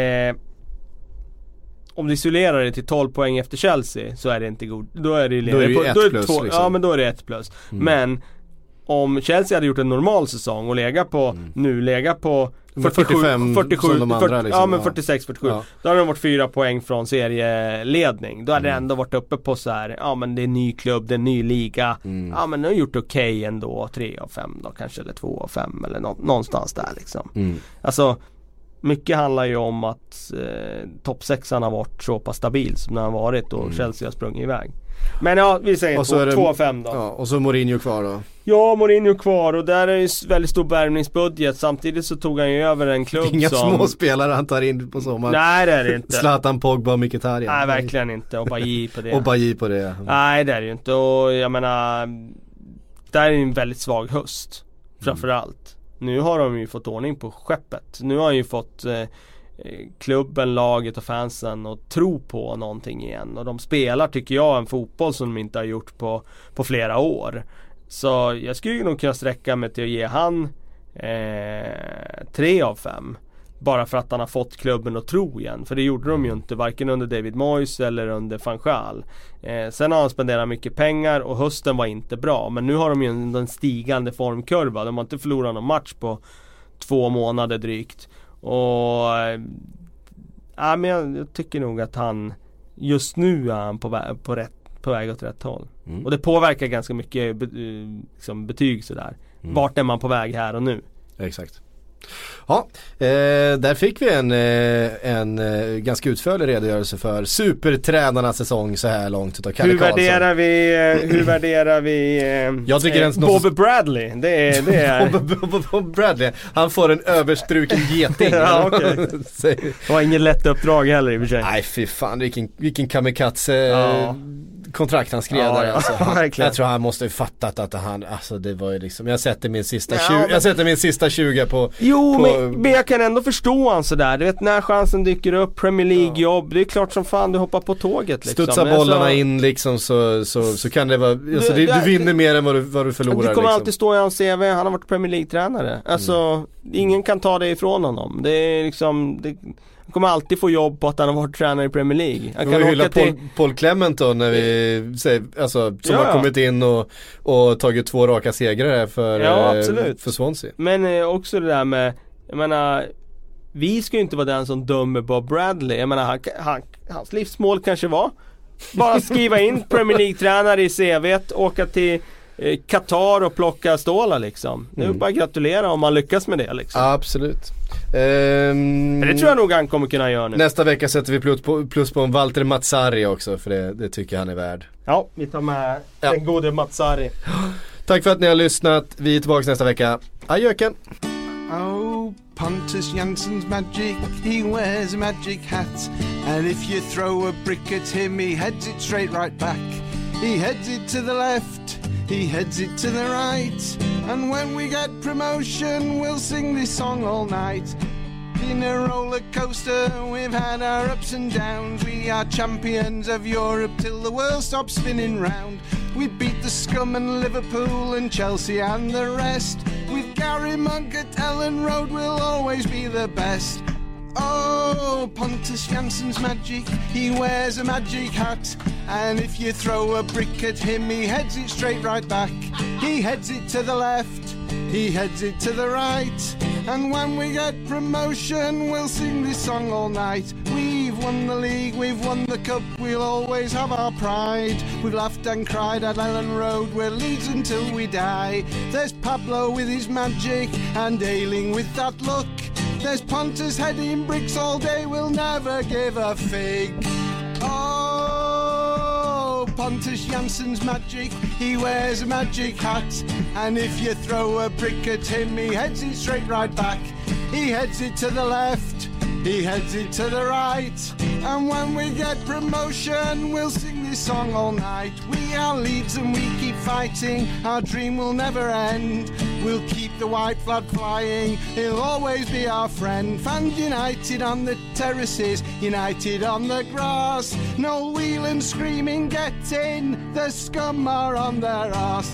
om du isolerar det till 12 poäng efter Chelsea, så är det inte god. Då är det ju 1 plus liksom. Ja, men då är det 1 plus. Men om Chelsea hade gjort en normal säsong och lägga på 47 som de andra liksom. Ja, men 46-47. Ja. Då hade de varit 4 poäng från serieledning. Då hade det ändå varit uppe på så här, ja men det är en ny klubb, det är en ny liga. Ja, men de har gjort okej ändå, 3 av 5 då kanske, eller 2 av 5 eller någonstans där liksom. Alltså mycket handlar ju om att topp 6 har varit så pass stabil som den har varit, och Chelsea har sprungit iväg. Men ja, vi säger 2 av 5 då. Ja, och så Mourinho kvar då. Ja, Mourinho kvar, och där är ju väldigt stor värvningsbudget. Samtidigt så tog han ju över en klubb inga små spelare han tar in på sommaren. Nej, det är det inte. Zlatan, Pogba och Mkhitaryan. Nej, verkligen inte. Och Bailly på det. Och Bailly på det. Nej, det är det ju inte. Och jag menar, där är en väldigt svag höst framförallt. Nu har de ju fått ordning på skeppet. Nu har han ju fått klubben, laget och fansen att tro på någonting igen. Och de spelar, tycker jag, en fotboll som de inte har gjort på flera år. Så jag skulle nog kunna sträcka mig till att ge han 3 av 5. Bara för att han har fått klubben att tro igen. För det gjorde de ju inte, varken under David Moyes eller under Van Gaal. Sen har han spenderat mycket pengar och hösten var inte bra. Men nu har de ju en stigande formkurva. De har inte förlorat någon match på 2 månader drygt. Och men jag tycker nog att han just nu är han på väg åt rätt håll. Och det påverkar ganska mycket liksom betyg sådär. Vart är man på väg här och nu? Exakt. Ja, där fick vi en ganska utförlig redogörelse för supertränarnas säsong så här långt utav Kalle Karlsson. Hur värderar vi jag tycker Bobby Bradley? Det är Bobby Bradley. Han får en överstruken geting. Ja, okay. Det var ingen lätt uppdrag heller i och för sig. Nej, fy fan, vilken kamikaze kontrakt han skrev där. Alltså. Jag tror han måste ha fattat att han, alltså det var ju liksom, jag sätter min sista 20 på. Jo, men jag kan ändå förstå han sådär. Du vet, när chansen dyker upp, Premier League-jobb, det är klart som fan du hoppar på tåget liksom. Studsa bollarna in liksom, så kan det vara, alltså, du vinner mer än vad du förlorar. Det kommer liksom. alltid stå i hans CV, han har varit Premier League-tränare. Alltså, ingen kan ta det ifrån honom. Det är liksom, han kommer alltid få jobb på att han har varit tränare i Premier League. Han kan hylla Paul Clement då, när vi säger, alltså, som har kommit in och tagit 2 raka segrar för Swansea. Men också det där med, jag menar, vi ska ju inte vara den som dömer Bob Bradley. Jag menar, hans livsmål kanske var Bara skriva in Premier League-tränare i CV:t, åka till Qatar och plocka stålar liksom. Det är bara gratulera om man lyckas med det liksom. Absolut. Men det tror jag nog han kommer kunna göra nu. Nästa vecka sätter vi plus på en Walter Mazzarri också, för det tycker jag han är värd. Ja, vi tar med den gode Mazzarri. Tack för att ni har lyssnat. Vi är tillbaka nästa vecka. Adjöken! Oh, Pontus Jansson's magic, he wears a magic hat. And if you throw a brick at him, he heads it straight right back. He heads it to the left, he heads it to the right. And when we get promotion, we'll sing this song all night. In a roller coaster, we've had our ups and downs. We are champions of Europe till the world stops spinning round. We beat the scum and Liverpool and Chelsea and the rest. With Gary Monk at Ellen Road, we'll always be the best. Oh, Pontus Jansson's magic, he wears a magic hat. And if you throw a brick at him, he heads it straight right back. He heads it to the left, he heads it to the right. And when we get promotion, we'll sing this song all night. We've won the league, we've won the cup, we'll always have our pride. We've laughed and cried at Ellen Road, we're Leeds until we die. There's Pablo with his magic, and Ayling with that look. There's Pontus heading bricks all day, we'll never give a fig. Oh, Pontus Jansson's magic, he wears a magic hat. And if you throw a brick at him, he heads it straight right back. He heads it to the left, he heads it to the right. And when we get promotion, we'll sing this song all night. We are Leeds and we keep fighting, our dream will never end. We'll keep the white flag flying, he'll always be our friend. Fans united on the terraces, united on the grass. No wheeling, screaming, get in, the scum are on their arse.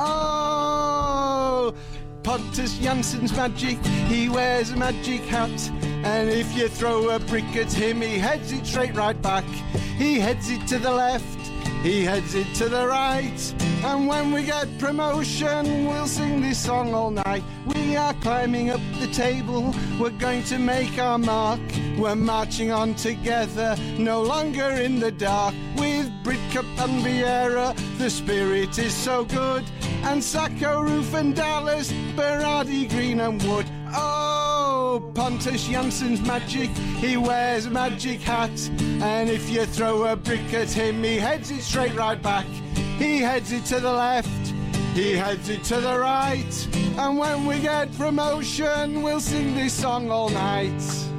Oh, Pontus Jansson's magic, he wears a magic hat. And if you throw a brick at him, he heads it straight right back. He heads it to the left, he heads it to the right. And when we get promotion, we'll sing this song all night. We are climbing up the table, we're going to make our mark. We're marching on together, no longer in the dark. With Bridcup and Vieira, the spirit is so good. And Sacco, Roof and Dallas, Berardi, Green and Wood. Oh, Pontus Jansson's magic, he wears a magic hat. And if you throw a brick at him, he heads it straight right back. He heads it to the left, he heads it to the right. And when we get promotion, we'll sing this song all night.